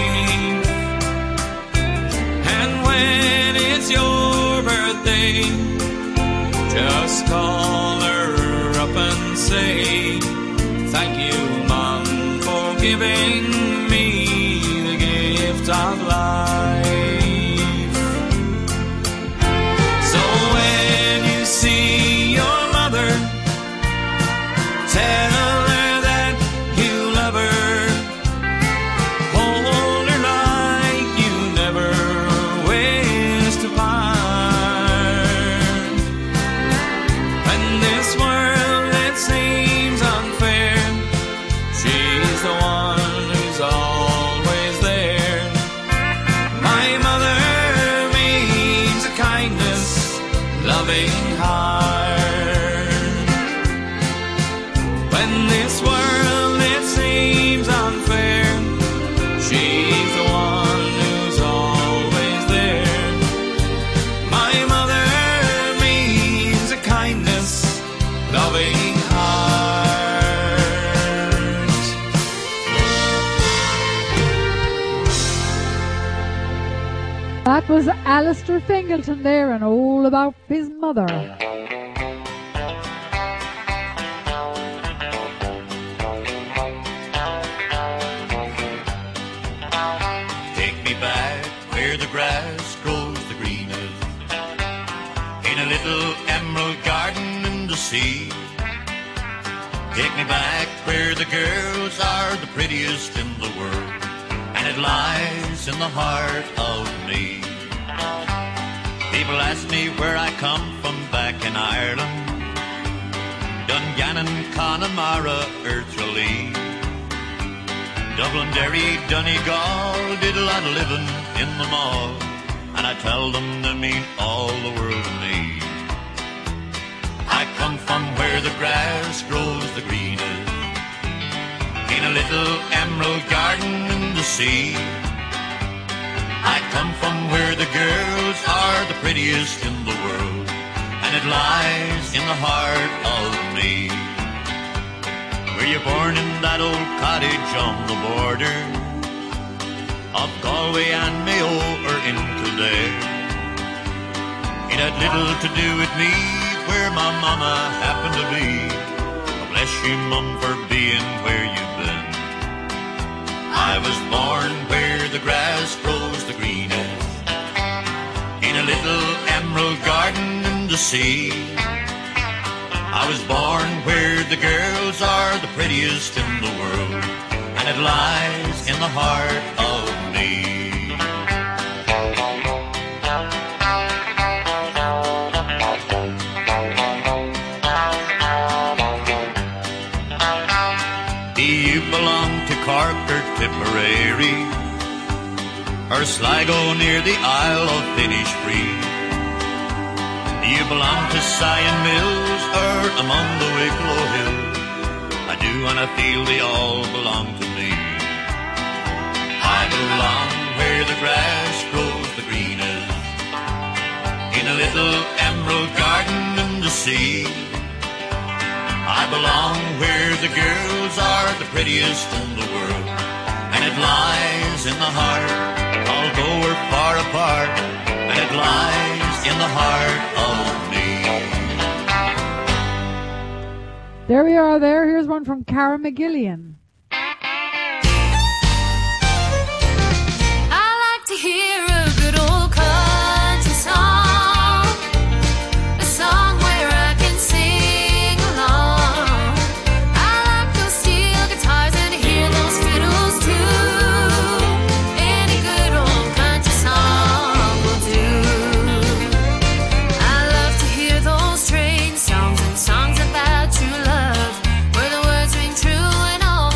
And when it's your birthday, just call her up and say, thank you, Mom, for giving me the gift of life. So when you see your mother, tell her that you love her. Hold her like you never wish to part. When this world it seems unfair, she's the one who's always there. My mother means a kindness, loving heart. When this world it seems unfair, she's the one who's always there. My mother means a kindness, loving heart. That was Alistair Fingleton there, and all about his mother. Take me back where the grass grows the greenest, in a little emerald garden in the sea. Take me back where the girls are the prettiest in the world, and it lies in the heart of me. People ask me where I come from back in Ireland, Dungannon, Connemara, Tralee. Dublin, Derry, Donegal, did a lot of living in the mall, and I tell them they mean all the world to me. I come from where the grass grows the greenest, in a little emerald garden in the sea. I come from where the girls are the prettiest in the world, and it lies in the heart of me. Were you born in that old cottage on the border of Galway and Mayo or in Kildare? It had little to do with me where my mama happened to be. Bless you, Mum, for being where you've been. I was born where the grass grows the greenest, in a little emerald garden in the sea. I was born where the girls are the prettiest in the world, and it lies in the heart of me. Do you belong to Cork or Tipperary, or Sligo near the Isle of Innisfree? Do you belong to Sion Mills or among the Wicklow Hills? I do, and I feel they all belong to me. I belong where the grass grows the greenest, in a little emerald garden in the sea. I belong where the girls are the prettiest in the world, and it lies in the heart, although we're far apart, and it lies in the heart of me. There we are there. Here's one from Cara McGillian. I like to hear a good old country song, a song where I can sing along. I like those steel guitars and hear those fiddles too. Any good old country song will do. I love to hear those train songs and songs about true love, where the words ring true and all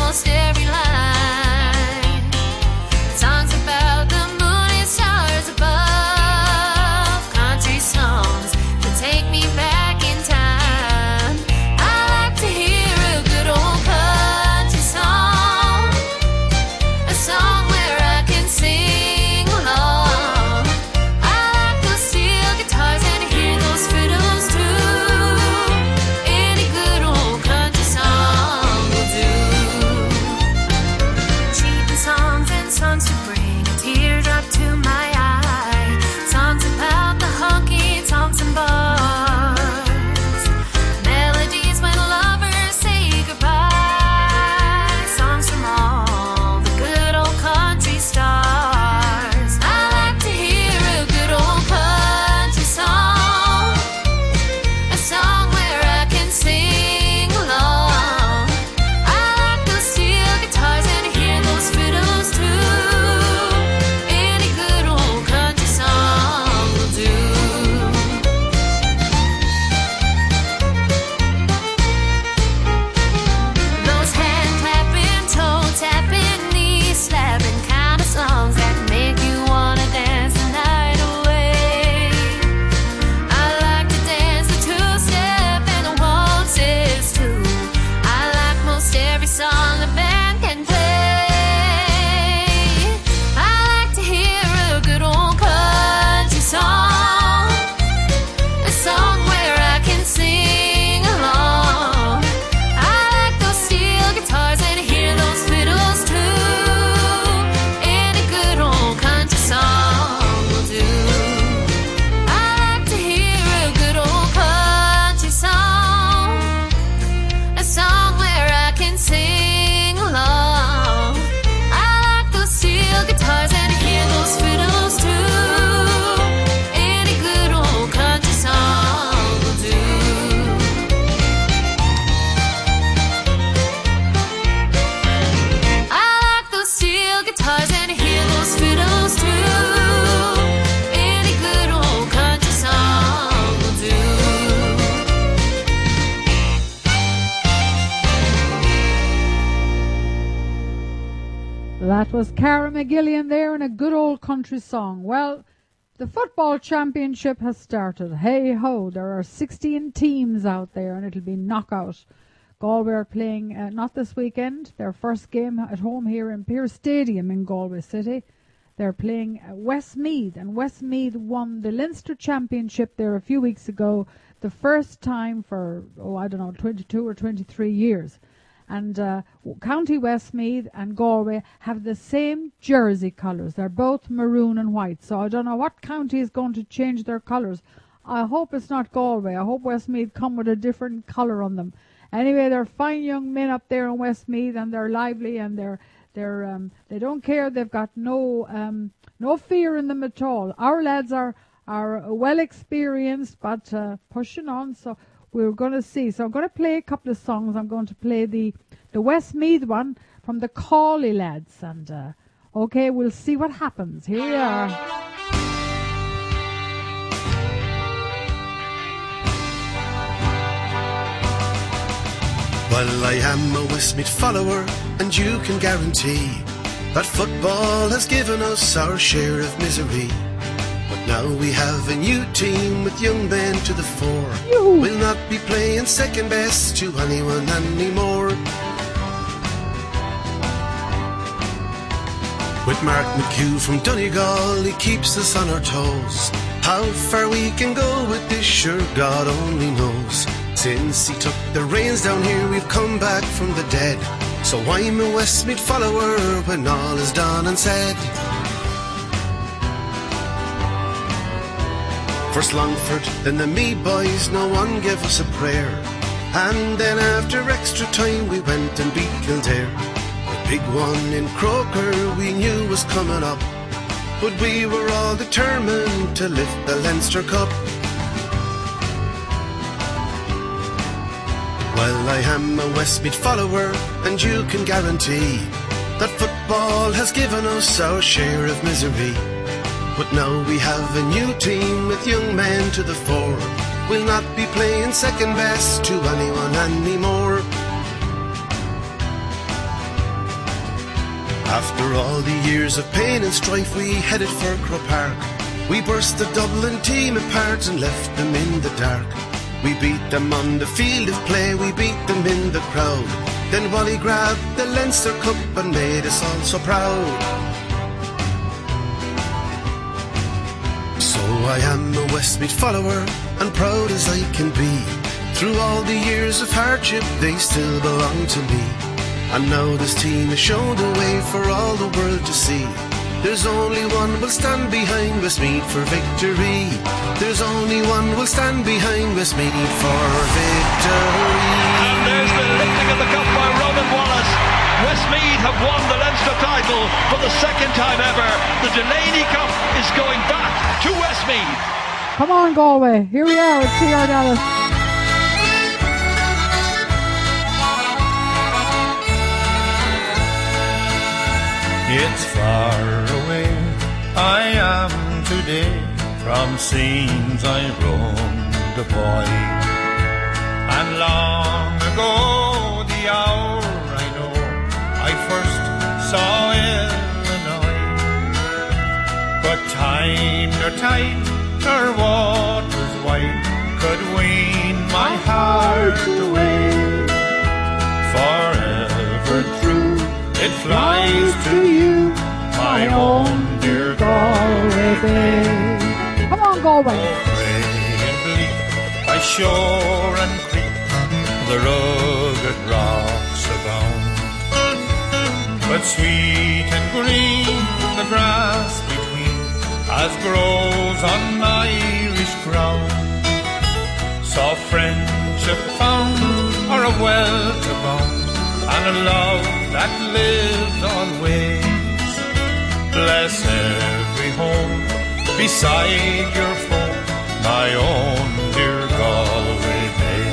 That was Cara McGillian there in a good old country song. Well, the football championship has started. Hey ho, there are 16 teams out there and it'll be knockout. Galway are playing, not this weekend, their first game at home here in Pearse Stadium in Galway City. They're playing Westmeath, and Westmeath won the Leinster Championship there a few weeks ago, the first time for, 22 or 23 years. And County Westmeath and Galway have the same jersey colours. They're both maroon and white. So I don't know what county is going to change their colours. I hope it's not Galway. I hope Westmeath come with a different colour on them. Anyway, they're fine young men up there in Westmeath, and they're lively, and they don't care. They've got no fear in them at all. Our lads are well experienced, but pushing on. So we're going to see. So I'm going to play a couple of songs. I'm going to play the Westmeath one from the Cawley lads, and okay, we'll see what happens. Here we are. Well, I am a Westmeath follower, and you can guarantee that football has given us our share of misery. But now we have a new team with young men to the fore. We'll not be playing second best to anyone anymore. With Mark McHugh from Donegal, he keeps us on our toes. How far we can go with this, sure God only knows. Since he took the reins down here, we've come back from the dead. So I'm a Westmeath follower when all is done and said. First Longford, then the Mead boys, no one gave us a prayer. And then after extra time we went and beat Kildare. The big one in Croker we knew was coming up, but we were all determined to lift the Leinster Cup. Well, I am a Westmeath follower, and you can guarantee that football has given us our share of misery. But now we have a new team with young men to the fore. We'll not be playing second best to anyone anymore. After all the years of pain and strife, we headed for Croke Park. We burst the Dublin team apart and left them in the dark. We beat them on the field of play, we beat them in the crowd. Then Wally grabbed the Leinster Cup and made us all so proud. So I am a Westmeath follower, and proud as I can be. Through all the years of hardship, they still belong to me. And now this team has shown the way for all the world to see. There's only one will stand behind Westmeath for victory. There's only one will stand behind Westmeath for victory. And there's the lifting of the cup by Ronan Wallace. Westmeath have won the Leinster title for the second time ever. The Delaney Cup is going back to Westmeath. Come on, Galway. Here we are at TR Dallas. It's far away I am today from scenes I roamed a boy, and long ago the hour I know I first saw Illinois. But time nor tide nor waters wide could wean my heart away. Forever true it flies to you, my own dear Galway Bay. Come on, Galway. Gray and bleak, by shore and creek, the rugged rocks abound. But sweet and green the grass between, as grows on Irish ground. Soft friendship found, or a welter bound, and a love that lives always. Bless every home beside your phone, my own dear Galway Bay.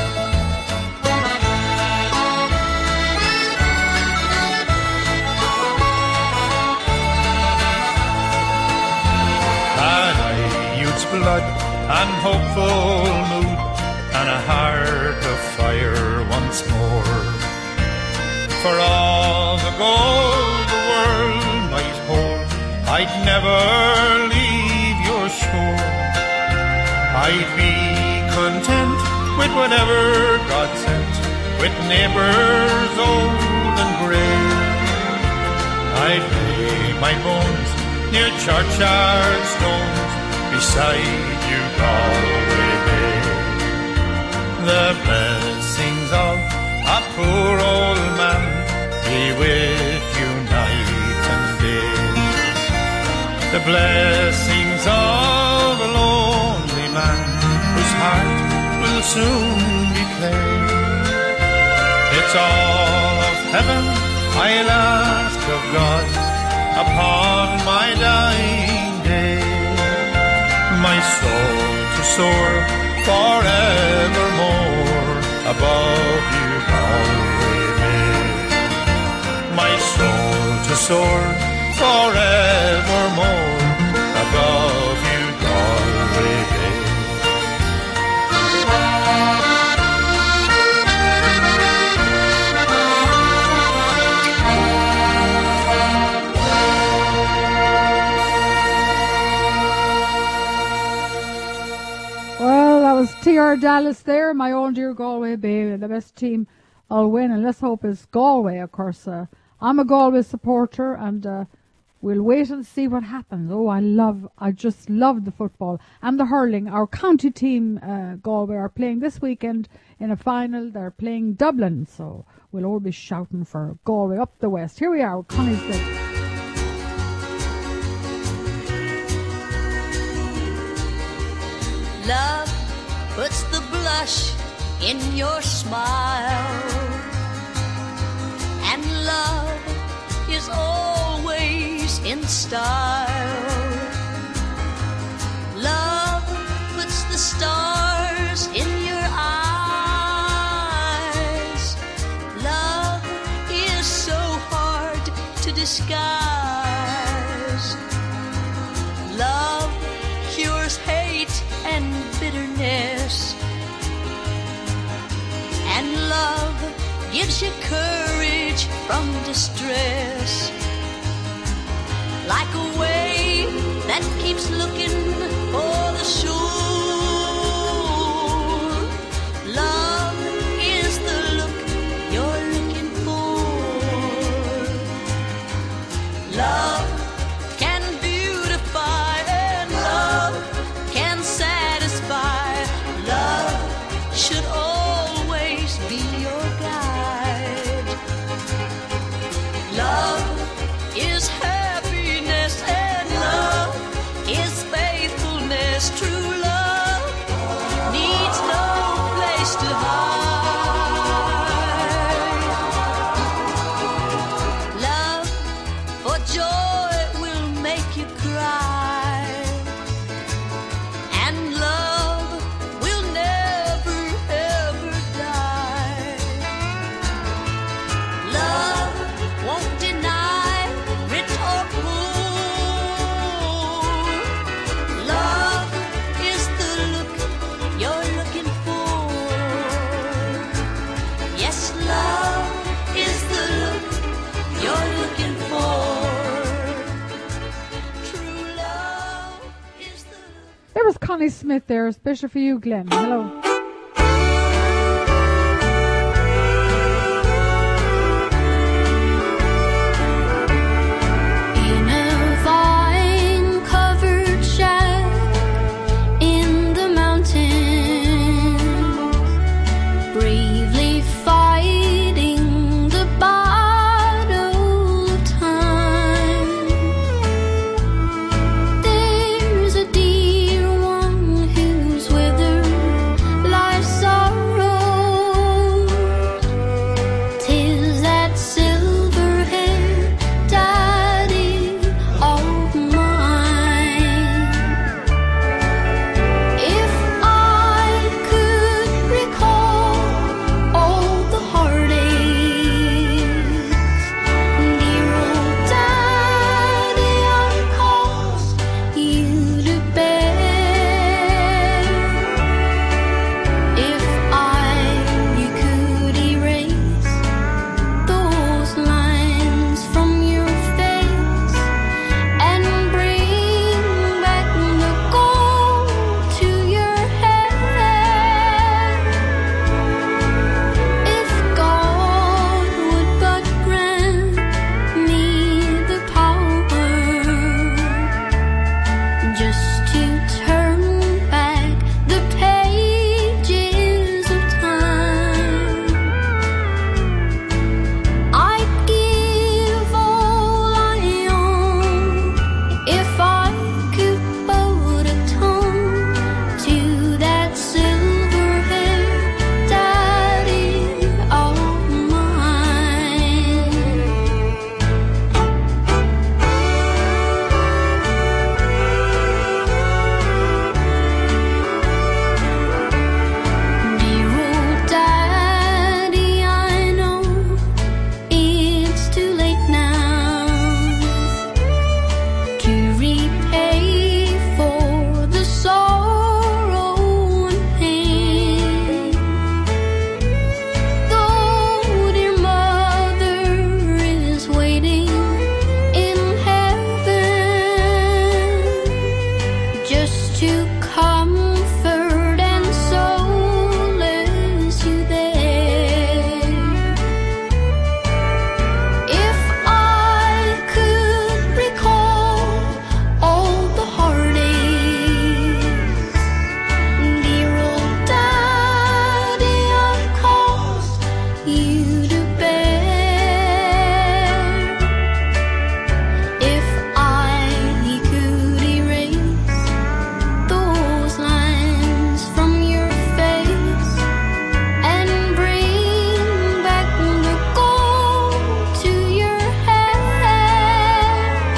Had I youth's blood and hopeful mood, and a heart of fire once more, for all the gold the world might hold, I'd never leave your shore. I'd be content with whatever God sent, with neighbours old and grey. I'd lay my bones near churchyard stones beside you, Galway Bay. The blessings of a poor old man be with you night and day. The blessings of a lonely man whose heart will soon be plain. It's all of heaven I'll ask of God upon my dying day. My soul to soar forevermore above you, Galway Bay. My soul to soar forevermore above you, Galway Bay. T.R. Dallas there, my own dear Galway Bay, the best team I'll win, and let's hope it's Galway, of course. I'm a Galway supporter, and we'll wait and see what happens. Oh, I just love the football and the hurling. Our county team, Galway, are playing this weekend in a final. They're playing Dublin, so we'll all be shouting for Galway up the west. Here we are with Connie Smith. Love puts the blush in your smile, and love is always in style. Love puts the stars in your eyes. Love is so hard to disguise. Love cures hate and bitterness, and love gives you courage from distress. Like a wave that keeps looking for the shore, love is the look you're looking for. Love can beautify, and love can satisfy. Love should always be your guide. Love is happiness, and love is faithfulness. True love needs no place to hide. Love for joy will make you cry, and love will never ever die. Love won't deny rich or poor. Love is the look you're looking for. Yes, love is the look you're looking for. True love is the look. There was Connie Smith there, especially for you, Glenn. Hello. In a vine-covered shack in the mountains, bravely fighting the battle of time, there's a dear one who's withered to comfort and solace you there. If I could recall all the heartaches dear old Daddy I've caused you to bear, if I could erase those lines from your face and bring back the gold to your hair,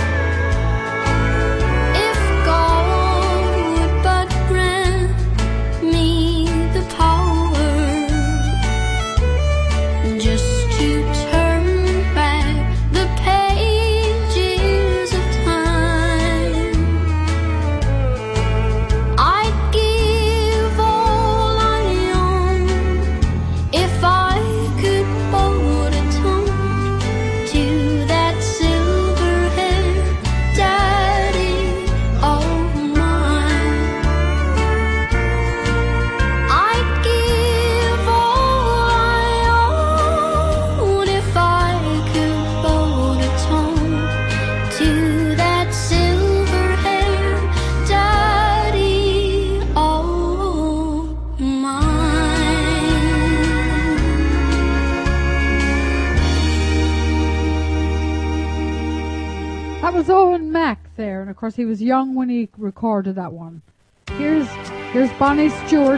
if God would but grant me the power just to turn back the pages of time, I'd give all I own if I could hold a tongue to that silver-haired daddy of mine. I'd give all I own if I could hold a tongue to that silver-haired daddy of mine. That was Owen Mack there, and of course he was young when he recorded that one. Here's Bonnie Stewart.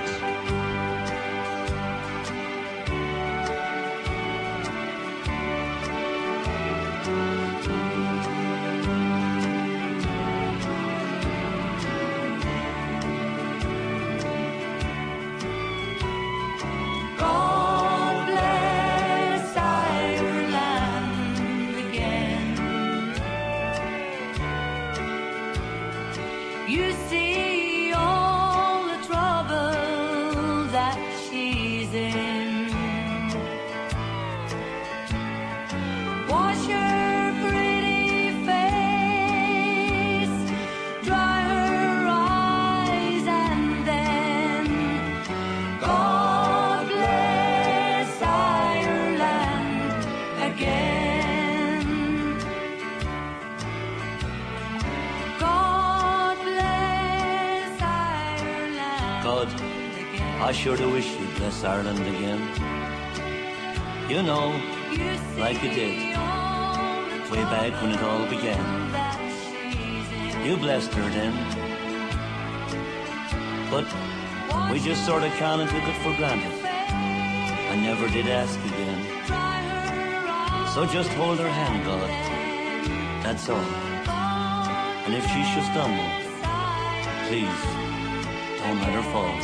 God bless Ireland again. You see all the trouble that she's in. Wash her pretty face, dry her eyes, and then God bless Ireland again. God bless Ireland. God, I sure do wish you'd bless Ireland again. You know, like you did, way back when it all began. You blessed her then. But we just sort of kind of took it for granted. I never did ask again. So just hold her hand, God. That's all. And if she should stumble, please don't let her fall.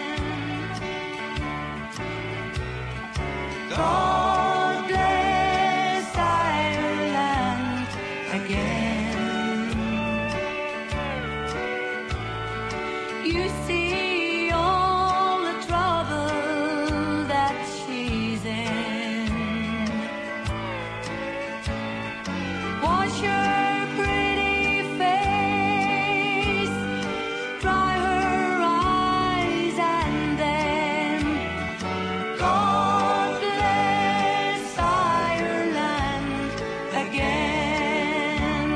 God bless Ireland again. You see all the trouble that she's in. Wash her pretty face, dry her eyes, and then God bless Ireland again.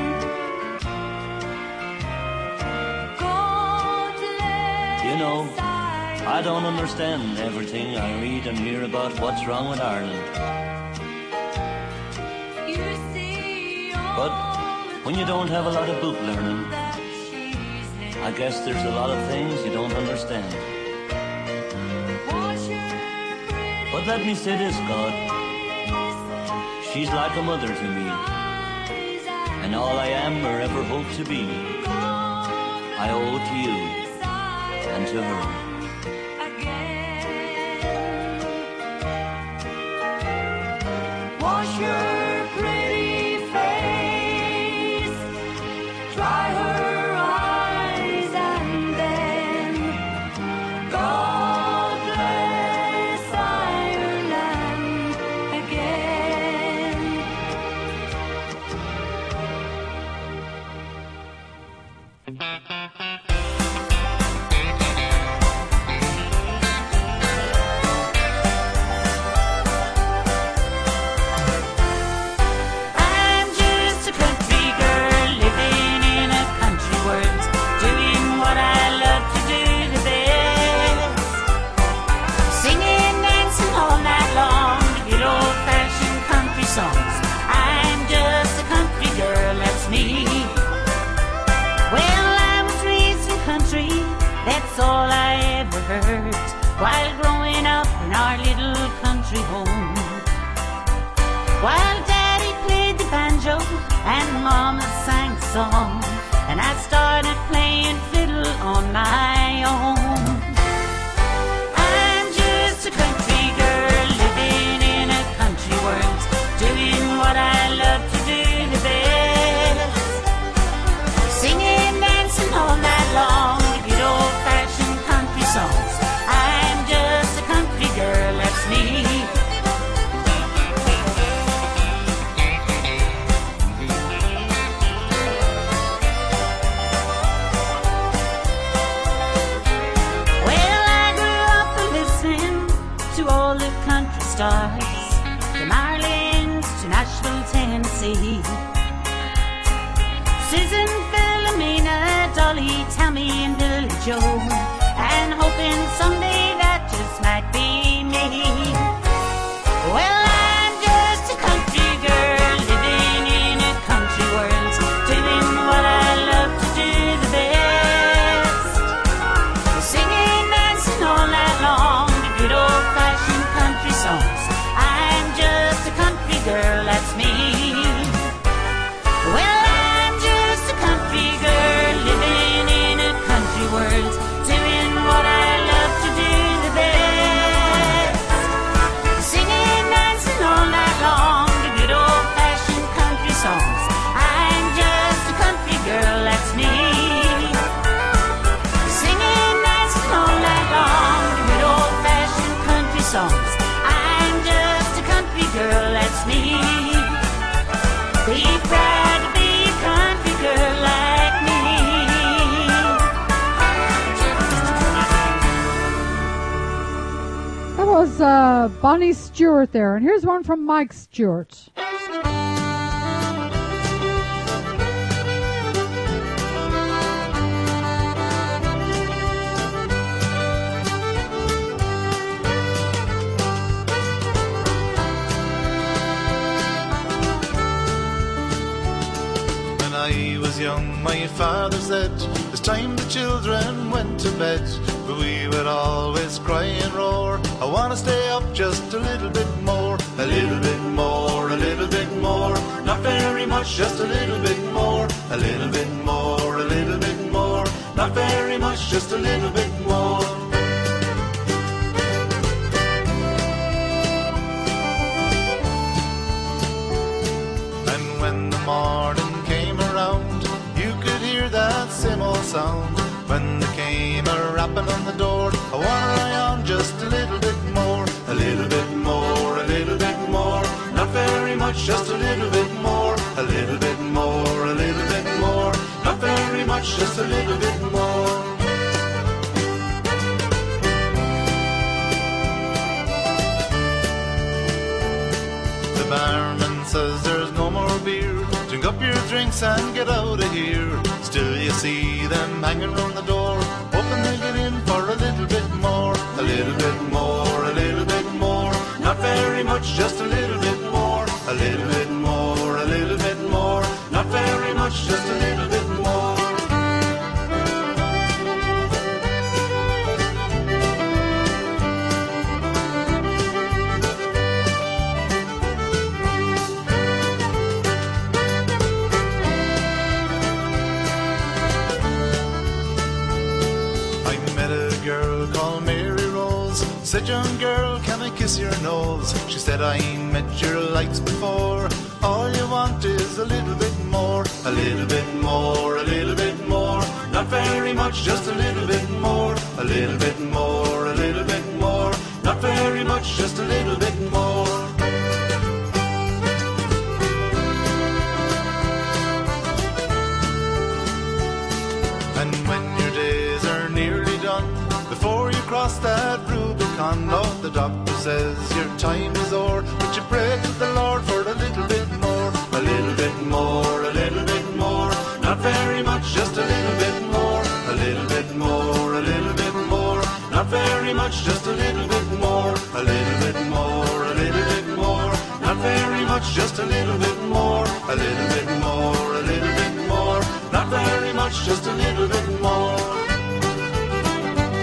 God bless You know, I don't understand everything I read and hear about what's wrong with Ireland. But when you don't have a lot of book learning, I guess there's a lot of things you don't understand. But let me say this, God. She's like a mother to me, and all I am or ever hope to be, I owe to you and to her. Wash your pretty face, dry her eyes, and then God bless Ireland again. That's all I ever heard while growing up in our little country home. While Daddy played the banjo and Mama sang a song, and I started playing fiddle on my own. I'm just a country girl living in a country world, doing what I love to do the best. Singing, dancing all night long, the good old-fashioned country songs. I'm just a country girl, that's me. Well, I grew up listening to all the country stars, from Orleans to Nashville, Tennessee. Susan, Philomena, Dolly, Tammy, and Billy Joe, and hoping someday that just might be me. Well, I'm just a country girl living in a country world, doing what I love to do the best. Singing, dancing all night long, the good old-fashioned country songs. I'm just a country girl, that's me. Well, I'm just a country girl living in a country world, doing what I love to do the best. Singing, dancing all night long, the good old-fashioned country songs. I'm just a country girl, that's me. Singing, dancing all night long, the good old-fashioned country songs. I'm just a country girl, that's me. Be proud to be a country girl like me. That was Bonnie Stewart there, and here's one from Mike Stewart. When I was young, my father said, it's time the children went to bed. But we would always cry and roar, I want to stay up just a little bit more. A little bit more, a little bit more. Not very much, just a little bit more. A little bit more, a little bit more. Not very much, just a little bit more. And when the morning came around, you could hear that same old sound. When there came a rapping on the door, I wanna lie on just a little bit more. A little bit more, a little bit more. Not very much, just a little bit more. A little bit more, a little bit more. Not very much, just a little bit more. The barman says there's no more beer. Drink up your drinks and get out of here. Still you see them hanging round the door, hoping they'll get in for a little bit more. A little bit more, a little bit more. Not very much, just a little bit more. A little bit more, a little bit more. Not very much, just a little bit more. Said, young girl, can I kiss your nose? She said, I met your lights before. All you want is a little bit more. A little bit more, a little bit more. Not very much, just a little bit more. A little bit more, a little bit more. Not very much, just a little bit more. And when your days are nearly done, before you cross that Rubicon, oh, the doctor says your time is o'er, but you pray to the Lord for a little bit more. A little bit more, a little bit more. Not very much, just a little bit more. A little bit more, a little bit more. Not very much, just a little bit more. A little bit more, a little bit more. Not very much, just a little bit more. A little bit more, a little bit more. Not very much, just a little bit more.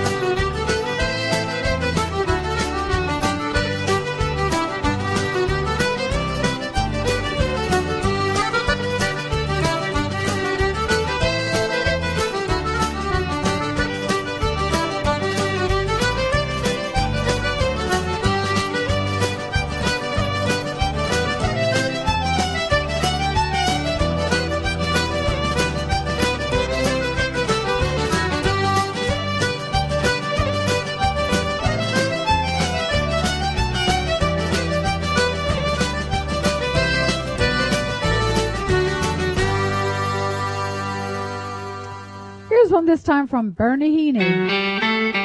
one this time from Bernie Heaney.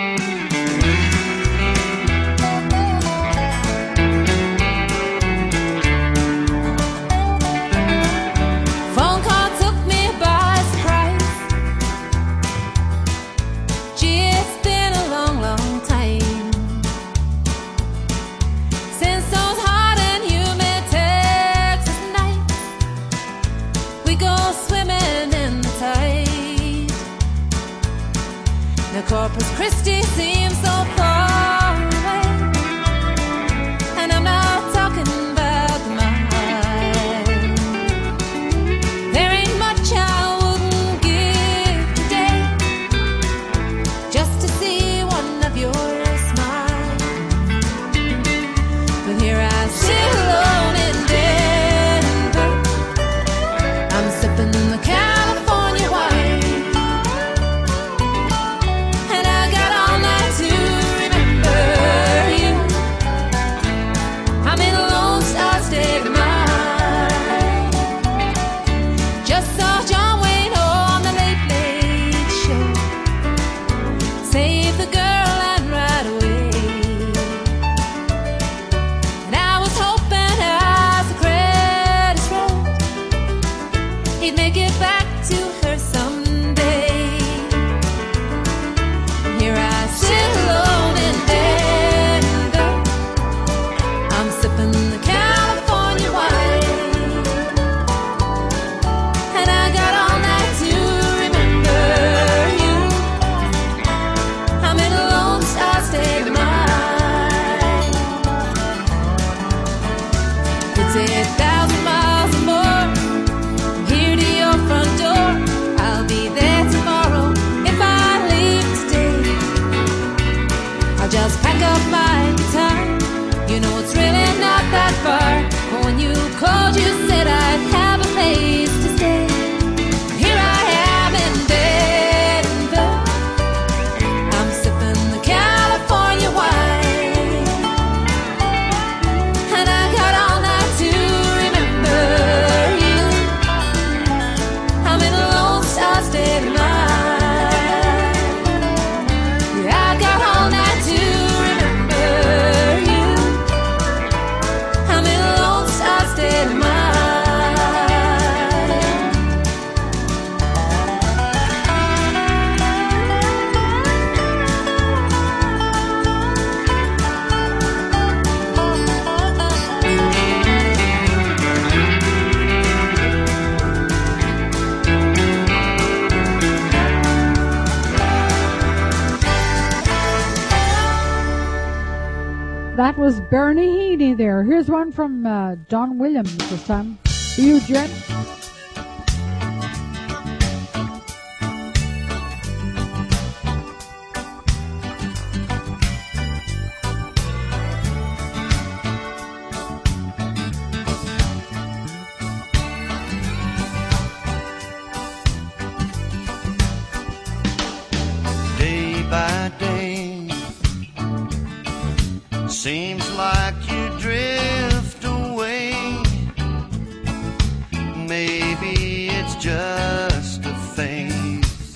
Corpus Christi seems so far away, and I'm not talking about the mind. There ain't much I wouldn't give today just to see one of your smiles. But here I sit alone in Denver. I'm sipping the California wine. Just pack up my time. You know it's really not that far. But when you called, you said I'd have a place to stay. Here I am in Denver. I'm sipping the California wine, and I got all night to remember you. I'm in a lone star state of mind. That was Bernie Heaney there. Here's one from John Williams this time. For you, Jen. Day by day, seems like you drift away. Maybe it's just a phase,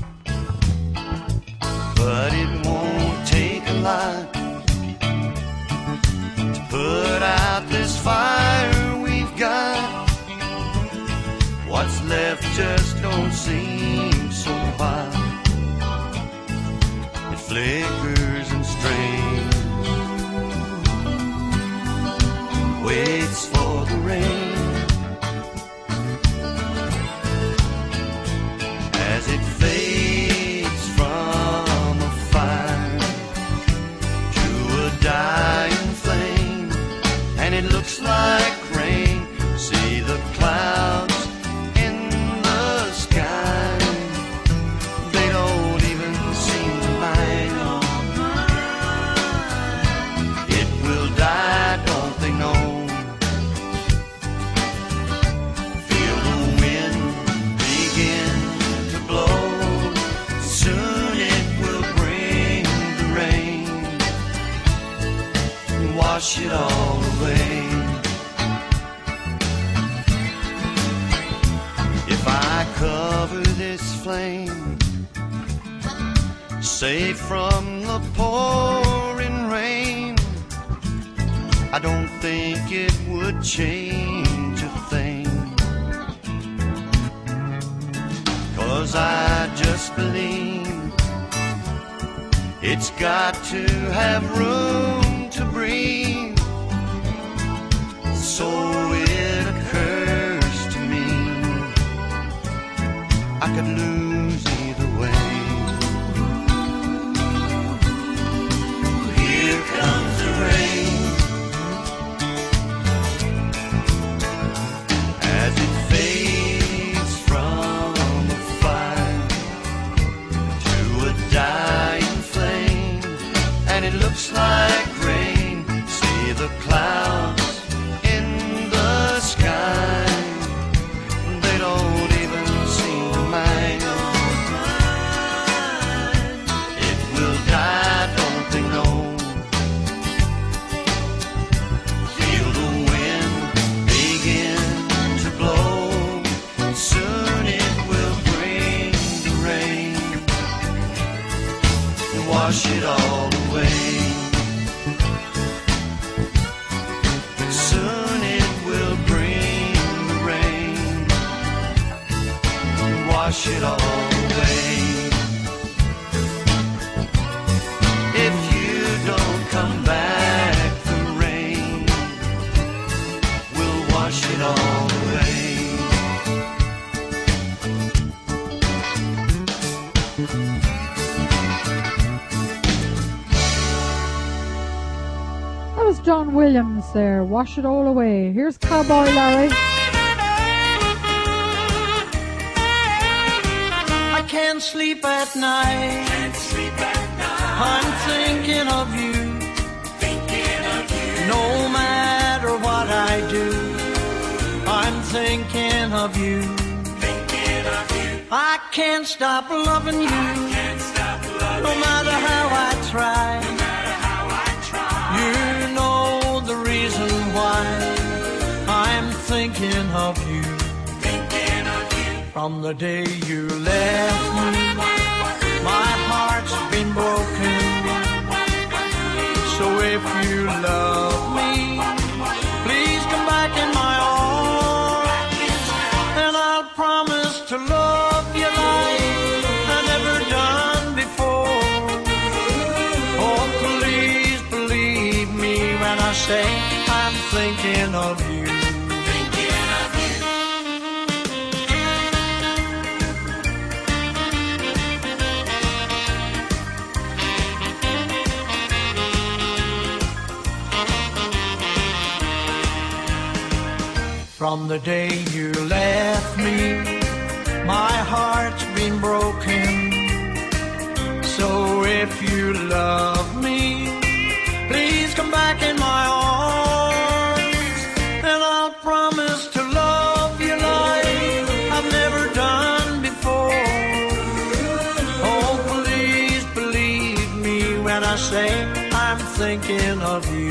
but it won't take a lot to put out this fire we've got. What's left just don't seem so hot. It flickers and strains, waits for the rain. As it fades from a fire to a dying flame, and it looks like rain. See the clouds in the sky, they don't even seem to mind. It will die, don't they know? Feel the wind begin to blow. Soon it will bring the rain and wash it all away. If I cover this flame safe from the pouring rain. I don't think it would change a thing, 'cause I just believe it's got to have room to breathe. So it occurs to me I could lose either way. Here comes the rain as it fades from a fire to a dying flame, and it looks like rain. See the clouds in the sky, they don't even seem to mind. It will die, don't they know? Feel the wind begin to blow. Soon it will bring the rain and wash it all away. Soon it will bring the rain and wash it all away. If you don't come back, the rain will wash it all away. That was John Williams there. Wash it all away. Here's Cowboy Larry. I can't sleep at night. I'm thinking of you. No matter what I do, I'm thinking of you. I can't stop loving you. No matter how I try. You know the reason why I'm thinking of you. From the day you left me, my heart's been broken. So if you love me, please come back in my arms, and I'll promise to love you like I've never done before. Oh, please believe me when I say I'm thinking of you. From the day you left me, my heart's been broken. So if you love me, please come back in my arms, and I'll promise to love you like I've never done before. Oh, please believe me when I say I'm thinking of you.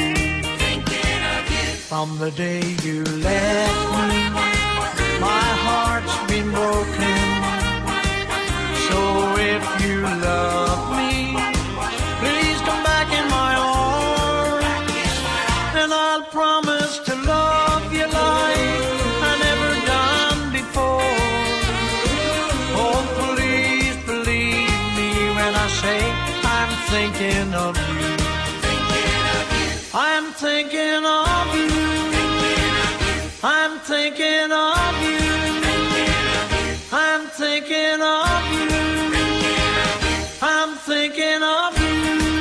From the day you left me, my heart's been broken. So if you love me, please come back in my arms, and I'll promise to love you like I've never done before. Oh, please believe me when I say I'm thinking of you. I'm thinking of you. I'm thinking of you. I'm thinking of you. I'm thinking of you.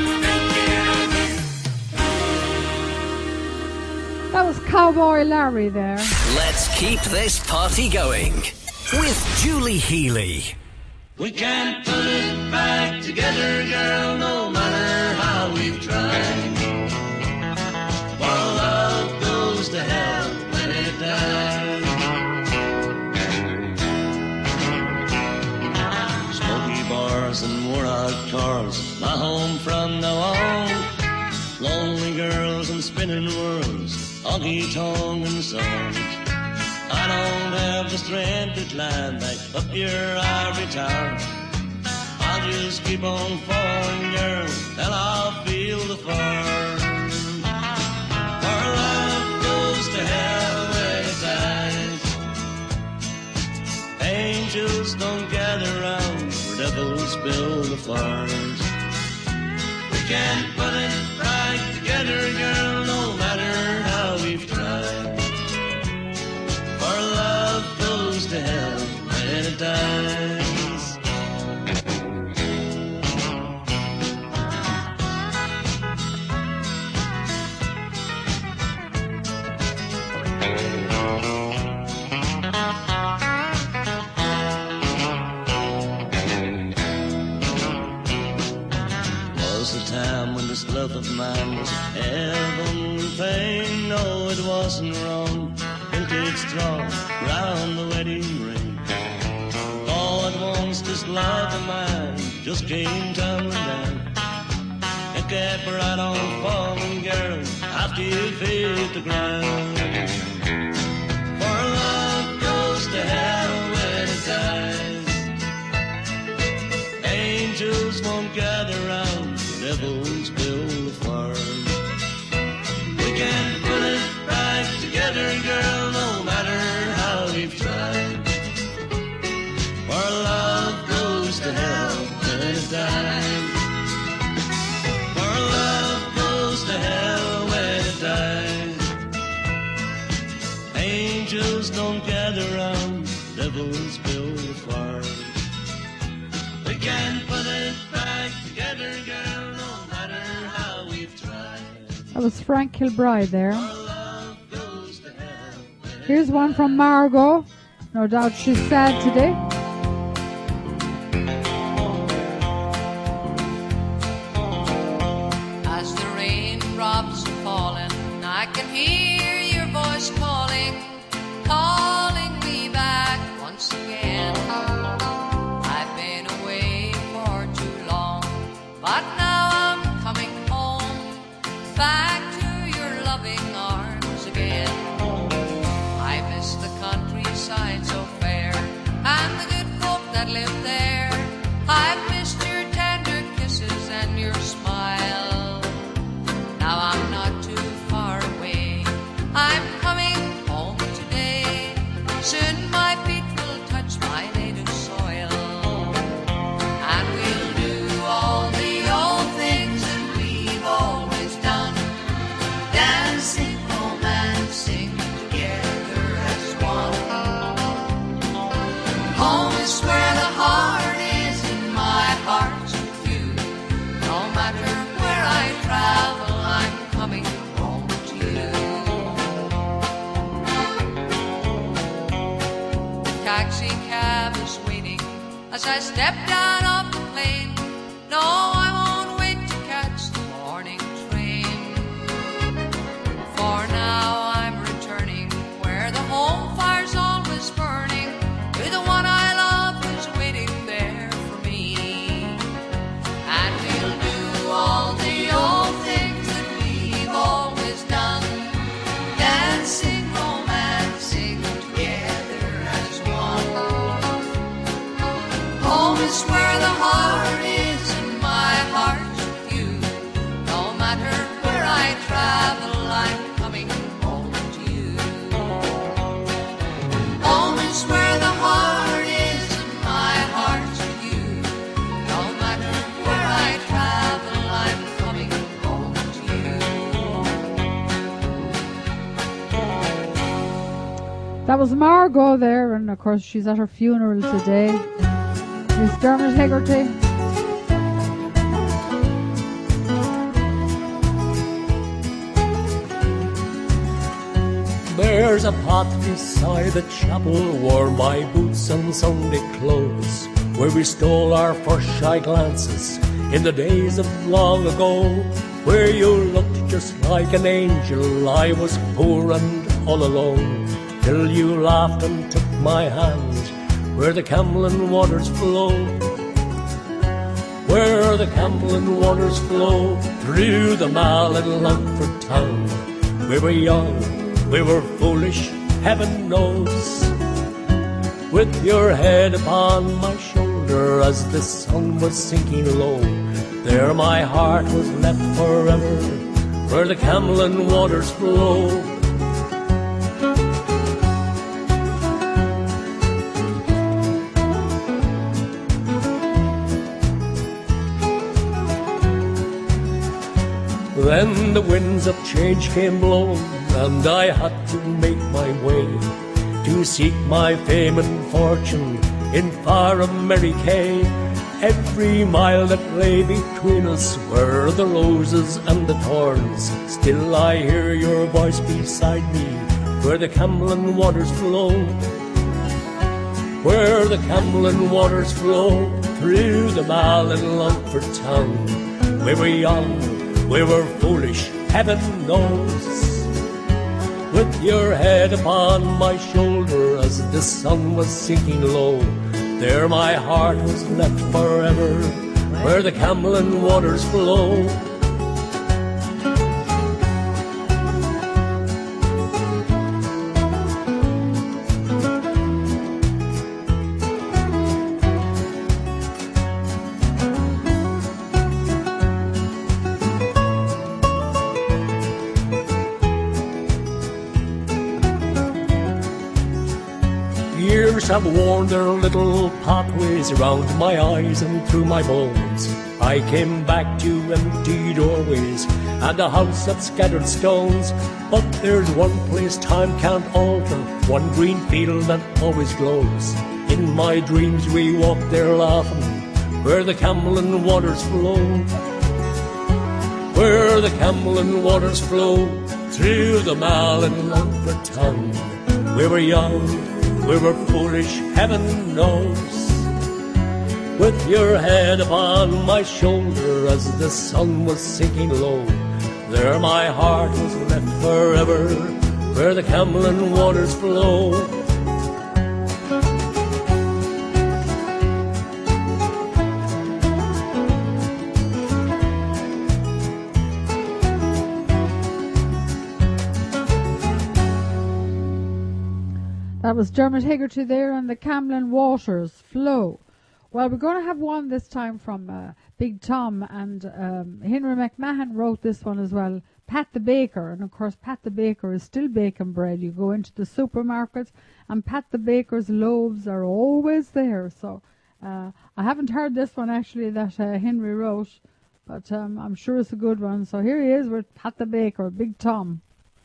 That was Cowboy Larry there. Let's keep this party going with Julie Healy. We can't put it back together, girl, no matter how we've tried. While love goes to hell when it dies. Smoky bars and wore-out cars, my home from now on. Lonely girls and spinning worlds, honky-tonk and songs. I don't have the strength to climb back up your ivory tower. I I'll just keep on falling, girl, till I'll feel the fire. For love goes to hell when it dies. Angels don't gather round where devils build the fires. We can't put it right together, girl, no matter how we've tried. For love goes to hell when it dies. Was the time when this love of mine was heavenly pain? No, it wasn't wrong. Hinted strong round the wedding ring. All at once this love of mine just came tumbling down. It kept right on falling, girl, after you hit the ground. For love goes to hell when it dies. Angels won't gather round, devils build the fire. We can't put it back together, girl, no matter how we've tried. For love goes to hell when it dies. For love goes to hell when it dies. Angels don't gather round, devils build the fire. We can't put it back together, girl, no matter how we've tried. That was Frank Kilbride there. Here's one from Margot. No doubt she's sad today. As the raindrops are falling, I can hear your voice calling, calling me back once again. I've been away for too long, but now I'm coming home, back to your loving arms again. I miss the countryside so fair, and the good folk that live there. I've missed your tender kisses and your smile. Now I'm not too far away, I'm coming home today. Soon my feet will touch my native soil, and we'll do all the old things that we've always done. Dancing, romancing together as one. Home is where the heart is, and my heart's with you. No matter where I travel, I'm coming home to you. The taxi cab is waiting as I step down off the plane. No, I won't wait to catch the morning train. For now I'm returning where the home fire's always burning, to the one I love who's waiting there for me. And we'll do all the old things that we've always done, dancing, romancing together as one. Home is where the heart is, and my heart's with you. No matter where I travel, I'm coming home to you. Home is where the heart is, and my heart's with you. No matter where I travel, I'm coming home to you. That was Margot there, and of course she's at her funeral today. Miss Dermot Hegarty. There's a pot beside the chapel, worn by boots and Sunday clothes, where we stole our first shy glances in the days of long ago, where you looked just like an angel. I was poor and all alone, till you laughed and took my hand, where the Camlin waters flow, where the Camlin waters flow, through the Mall in Langford town. We were young, we were foolish, heaven knows, with your head upon my shoulder, shoulder as the sun was sinking low. There my heart was left forever, where the Camlin waters flow. Then the winds of change came blowing, and I had to make my way to seek my fame and fortune in far America. Every mile that lay between us were the roses and the thorns. Still I hear your voice beside me, where the Camlin waters flow. Where the Camlin waters flow, through the Mall in Longford town. We were young, we were foolish, heaven knows. With your head upon my shoulder as the sun was sinking low, there my heart was left forever, where the Camlin waters flow. Years have worn their little pathways around my eyes and through my bones. I came back to empty doorways and a house of scattered stones. But there's one place time can't alter, one green field that always glows. In my dreams we walk there laughing, where the Camlin waters flow. Where the Camlin waters flow, through the Mall in Longford town. We were young, we were foolish, heaven knows. With your head upon my shoulder as the sun was sinking low, there my heart was left forever, where the Camlin waters flow. That was Dermot Hegarty there, and the Camlin waters flow. Well, we're going to have one this time from Big Tom, and Henry McMahon wrote this one as well, Pat the Baker. And of course Pat the Baker is still baking bread. You go into the supermarket and Pat the Baker's loaves are always there. So I haven't heard this one actually that Henry wrote, but I'm sure it's a good one. So here he is with Pat the Baker, Big Tom.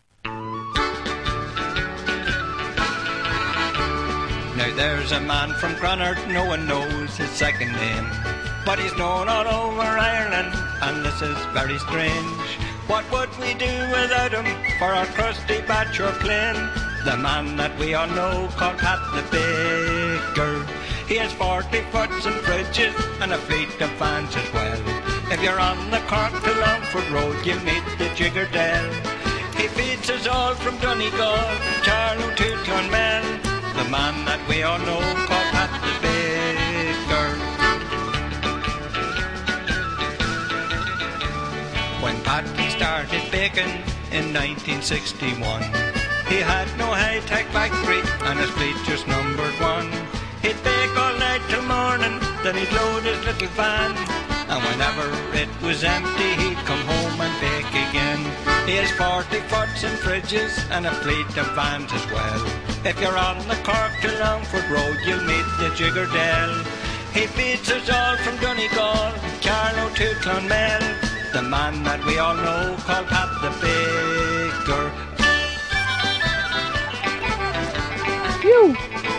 Now there's a man from Granard, no one knows his second name, but he's known all over Ireland, and this is very strange. What would we do without him for our crusty bachelor plain? The man that we all know called Pat the Baker. He has 40 foots and fridges and a fleet of fans as well. If you're on the Cork to Longford Road, you'll meet the Jiggerdale. He feeds us all from Donegal, Charlow to Clonmel. The man that we all know called Pat the Baker. When Pat he started baking in 1961, he had no high-tech factory and his fleet just numbered one. He'd bake all night till morning, then he'd load his little van, and whenever it was empty he'd come home and bake again. He has 40 foots and fridges and a fleet of vans as well. If you're on the Cork to Longford Road, you'll meet the Jiggerdale. He feeds us all from Donegal, Charlow to Clonmel. The man that we all know called Pat the Baker. You.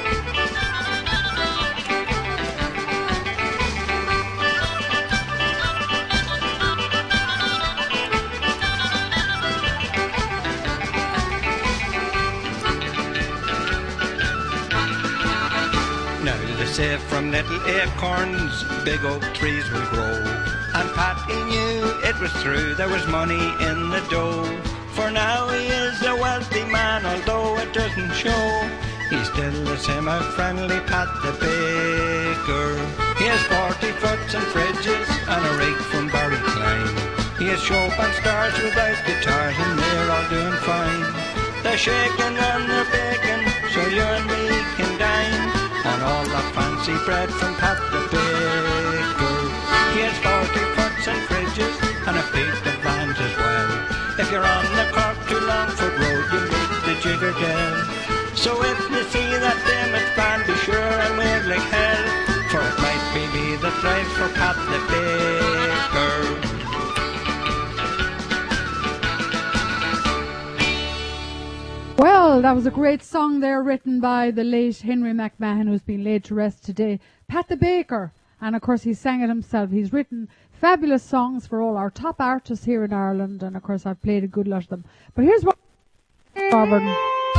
Say from little acorns, big oak trees will grow. And Pat, he knew it was true, there was money in the dough. For now he is a wealthy man, although it doesn't show. He's still the same old friendly Pat the Baker. He has 40 foots and fridges and a rig from Barrycline. He has soap and stars without guitars, and they're all doing fine. They're shaking and they're baking, so you and me can dine. on all that fancy bread from Pat the Baker. He has 40 foots and fridges and a fleet of vans as well. If you're on the Cork to Longford Road, you meet the Jigger Dell. So if you see that Damon's band, be sure and wait like hell, for it might be me that drives for Pat the Baker. Well, that was a great song there written by the late Henry McMahon, who's been laid to rest today. Pat the Baker. And of course he sang it himself. He's written fabulous songs for all our top artists here in Ireland, and of course I've played a good lot of them. But here's what Auburn.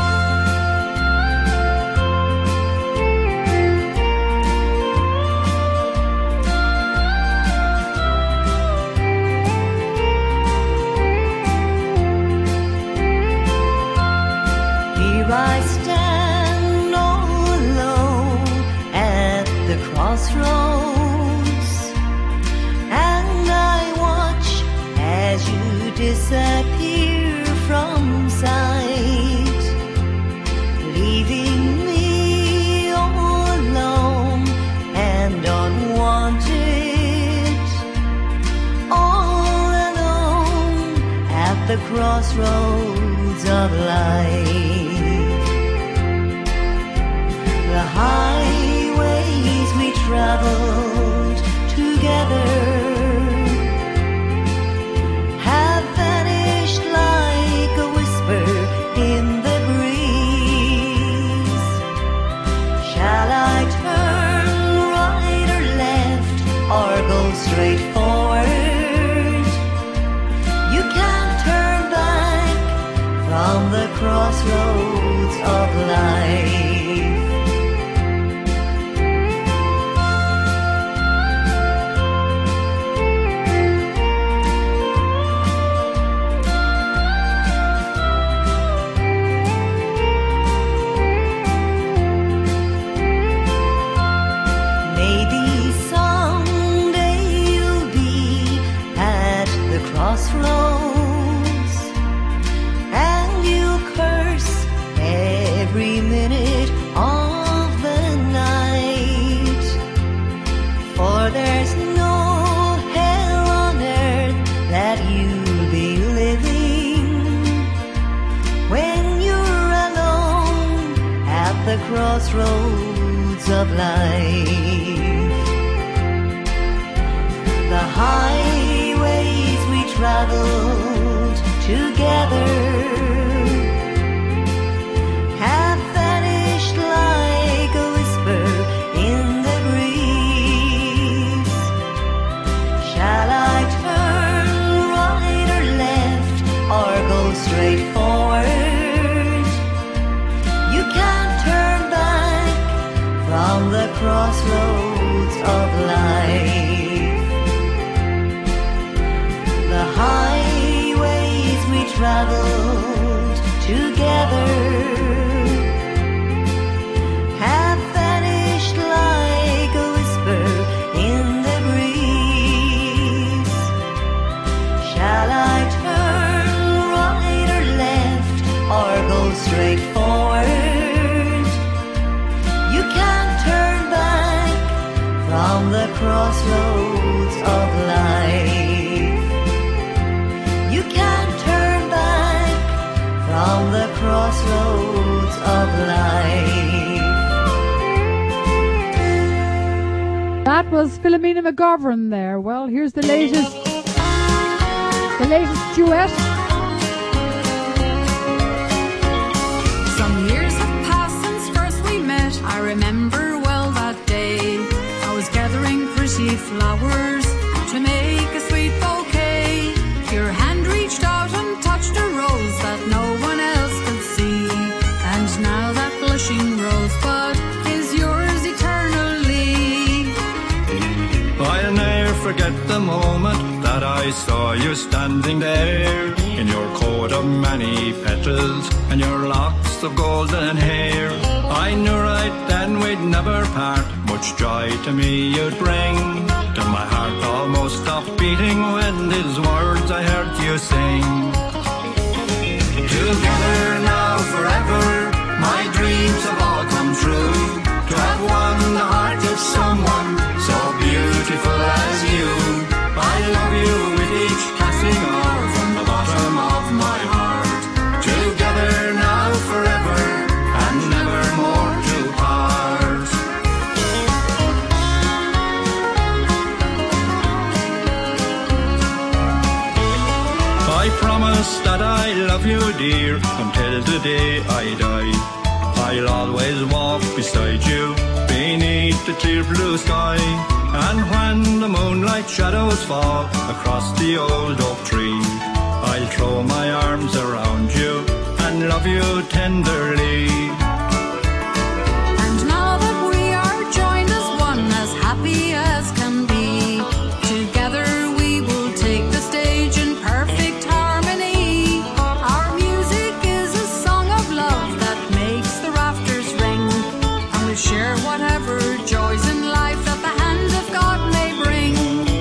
I stand all alone at the crossroads, and I watch as you disappear from sight, leaving me all alone and unwanted, all alone at the crossroads of life. The highways we traveled together have vanished like a whisper in the breeze. Shall I turn right or left or go straight forward? You can't turn back from the crossroads of life. Crossroads, and you curse every minute of the night, for there's no hell on earth that you'll be living when you're alone at the crossroads of life. The highways we traveled together have vanished like a whisper in the breeze. Shall I turn right or left or go straight forward? You can't turn back from the crossroads of life. The highways we traveled together have vanished like a whisper in the breeze. Shall I turn right or left or go straight forward? You can't turn back from the crossroads of life. You can't turn back from the crossroads of life. That was Philomena McGovern there. Well, here's the latest duet. Some years have passed since first we met. I remember well that day. I was gathering pretty flowers to make a sweet bouquet. Your hand reached out and touched a rose that no one else could see. And now that blushing rosebud is yours eternally. I'll never forget the moment that I saw you standing there, in your coat of many petals and your locks of golden hair. I knew right then we'd never part. Much joy to me you'd bring, till my heart almost stopped beating when these words I heard you sing. Together now forever, my dreams have all come true. To have one I promise that I love you, dear, until the day I die. I'll always walk beside you beneath the clear blue sky. And when the moonlight shadows fall across the old oak tree, I'll throw my arms around you and love you tenderly. And now that we are joined as one, as happy as can be, together we will take the stage in perfect harmony. Our music is a song of love that makes the rafters ring, and we'll share whatever joys in life that the hand of God may bring.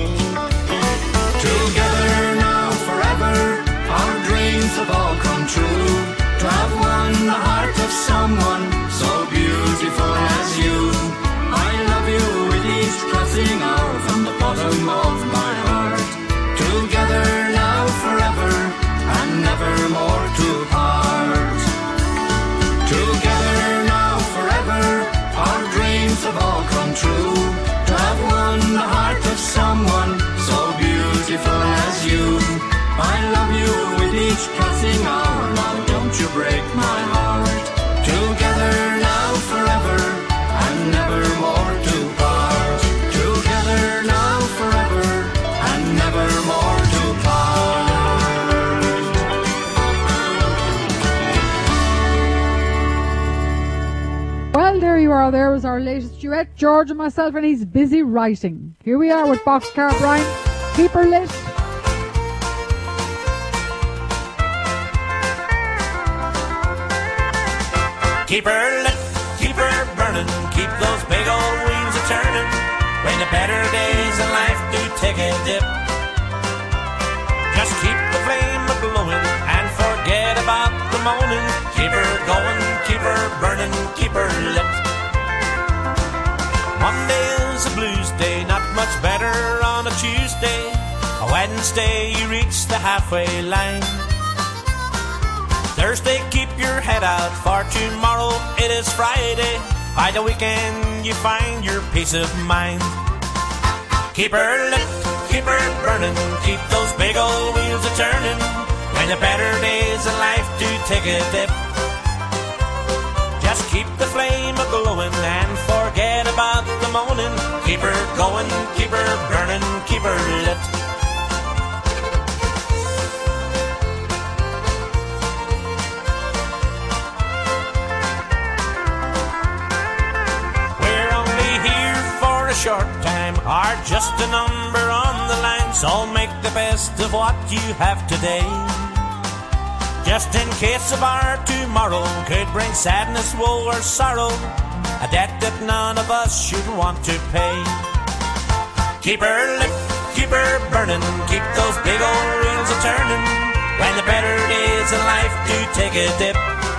Together now forever, our dreams have all come true. To have won the heart of someone so beautiful as you. I love you with each passing hour from the bottom of my heart. Together now forever and never more to part. Together now forever, our dreams have all come true. To have won the heart of someone so beautiful as you. I love you with each passing hour, now don't you break my heart. Together now forever and never more to part. Together now forever and never more to part. Well, there you are. There was our latest duet, George and myself, and he's busy writing. Here we are with Boxcar Brian. Keep her lit. Keep her lit, keep her burning, keep those big old wheels a-turning. When the better days in life do take a dip, just keep the flame a-glowing and forget about the moaning. Keep her going, keep her burning, keep her lit. Monday is a blues day, not much better on a Tuesday. A Wednesday you reach the halfway line. Thursday, keep your head out, for tomorrow it is Friday. By the weekend you find your peace of mind. Keep her lit, keep her burning, keep those big old wheels a-turning. When the better days in life do take a dip, just keep the flame a-glowing and forget about the moaning. Keep her going, keep her burning, keep her lit. Short time are just a number on the line, so make the best of what you have today. Just in case of our tomorrow could bring sadness, woe or sorrow, a debt that none of us should want to pay. Keep her lit, keep her burning, keep those big old wheels a-turning. When the better days in life do take a dip,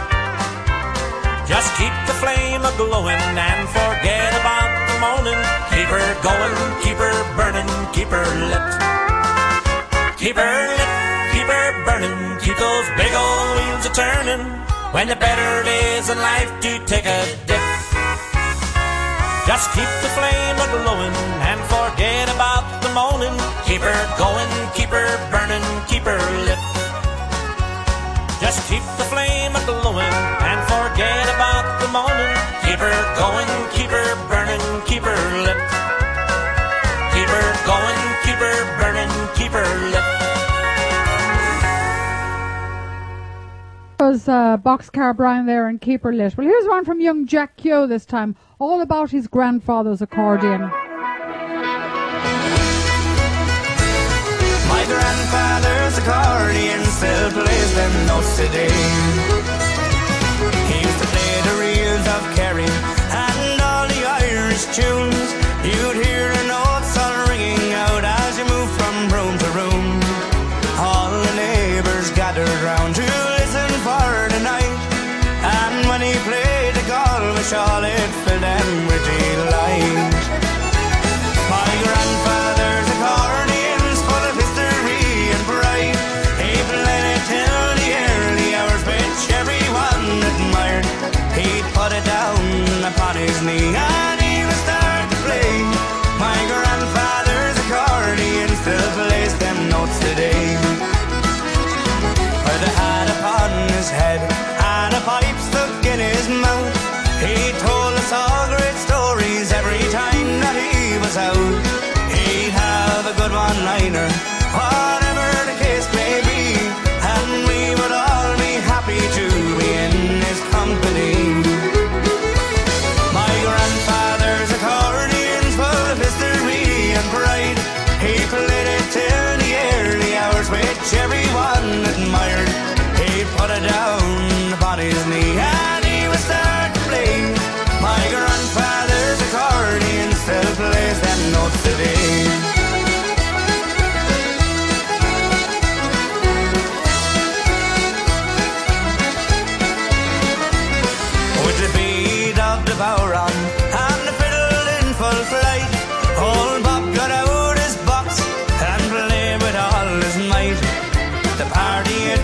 just keep the flame a-glowing and forget about the moaning. Keep her going, keep her burning, keep her lit. Keep her lit, keep her burning, keep those big old wheels a-turning. When the better days in life do take a dip, just keep the flame a-glowing and forget about the moaning. Keep her going, keep her burning, keep her lit. Just keep the flame a-glowing and forget about the moaning. Keep her going, keep her burning, keep her lit. Keep her going, keep her burning, keep her lit. Was Boxcar Brian there and Keep Her Lit. Well, here's one from young Jack Keogh this time, all about his grandfather's accordion. My grandfather's accordion still plays them notes today. He used to play the reels of Kerry and all the Irish tunes. You'd hear the notes all ringing out as you move from room to room. All the neighbours gathered round to listen for the night, and when he played the call machine, it filled them with delight. My grandfather's accordion's full of history and pride. He played it till the early hours, which everyone admired. He'd put it down upon his knee and he would start to play. My grandfather's accordion still plays them notes today.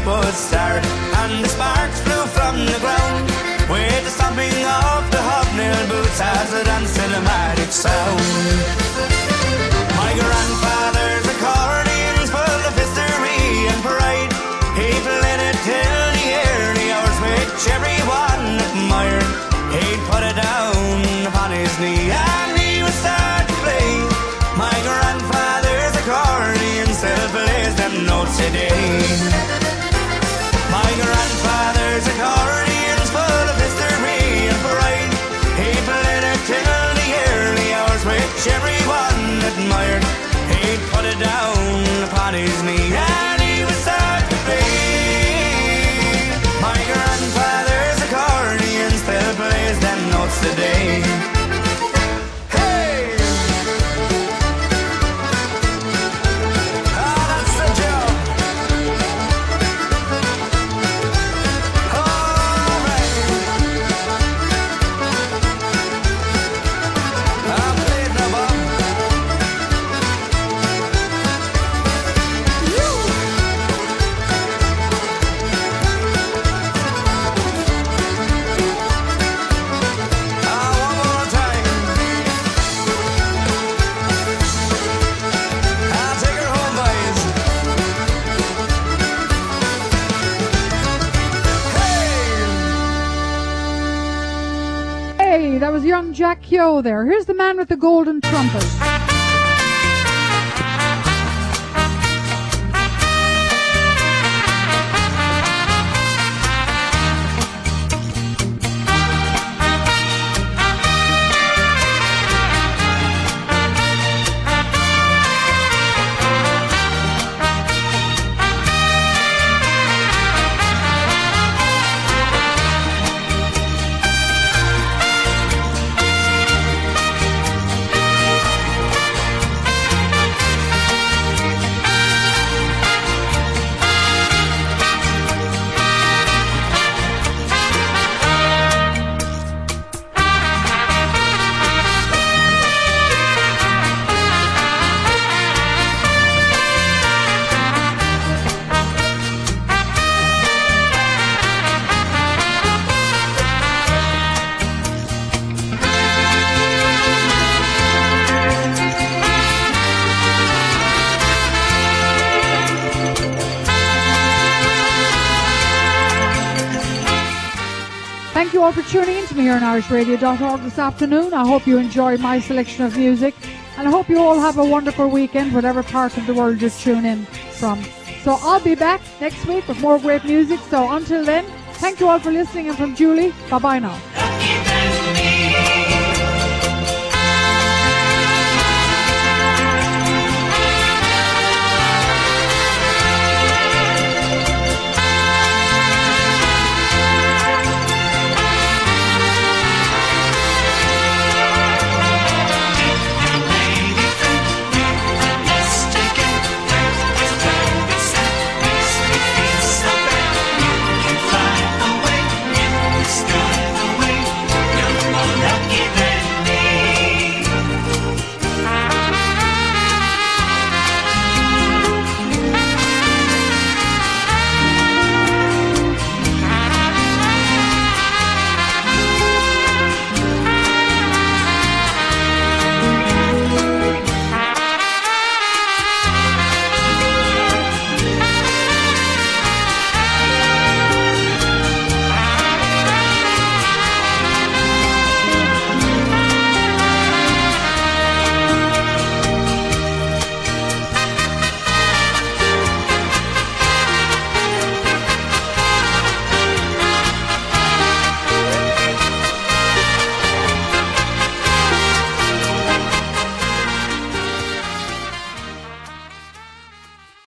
would start, and the sparks flew from the ground, with the stomping of the hobnail boots as it danced in a magic sound. My grandfather's accordion's full of history and pride. He played it till the early hours, which everyone admired. He'd put it down upon his knee and he would start to play. My grandfather's accordion still plays them notes today. My grandfather's accordion's full of history and pride. He played it till the early hours, which everyone admired. He'd put it down upon his knee and he would start to play. My grandfather's accordion still plays them notes today. Hey! Ah, that's the job. All right. I played the ball. Hey, that was young Jack Keogh there. Here's the man with the golden trumpet. Thank you all for tuning in to me here on irishradio.org this afternoon. I hope you enjoyed my selection of music, and I hope you all have a wonderful weekend, whatever part of the world you tune in from. So I'll be back next week with more great music. So until then, thank you all for listening, and from Julie, bye-bye now.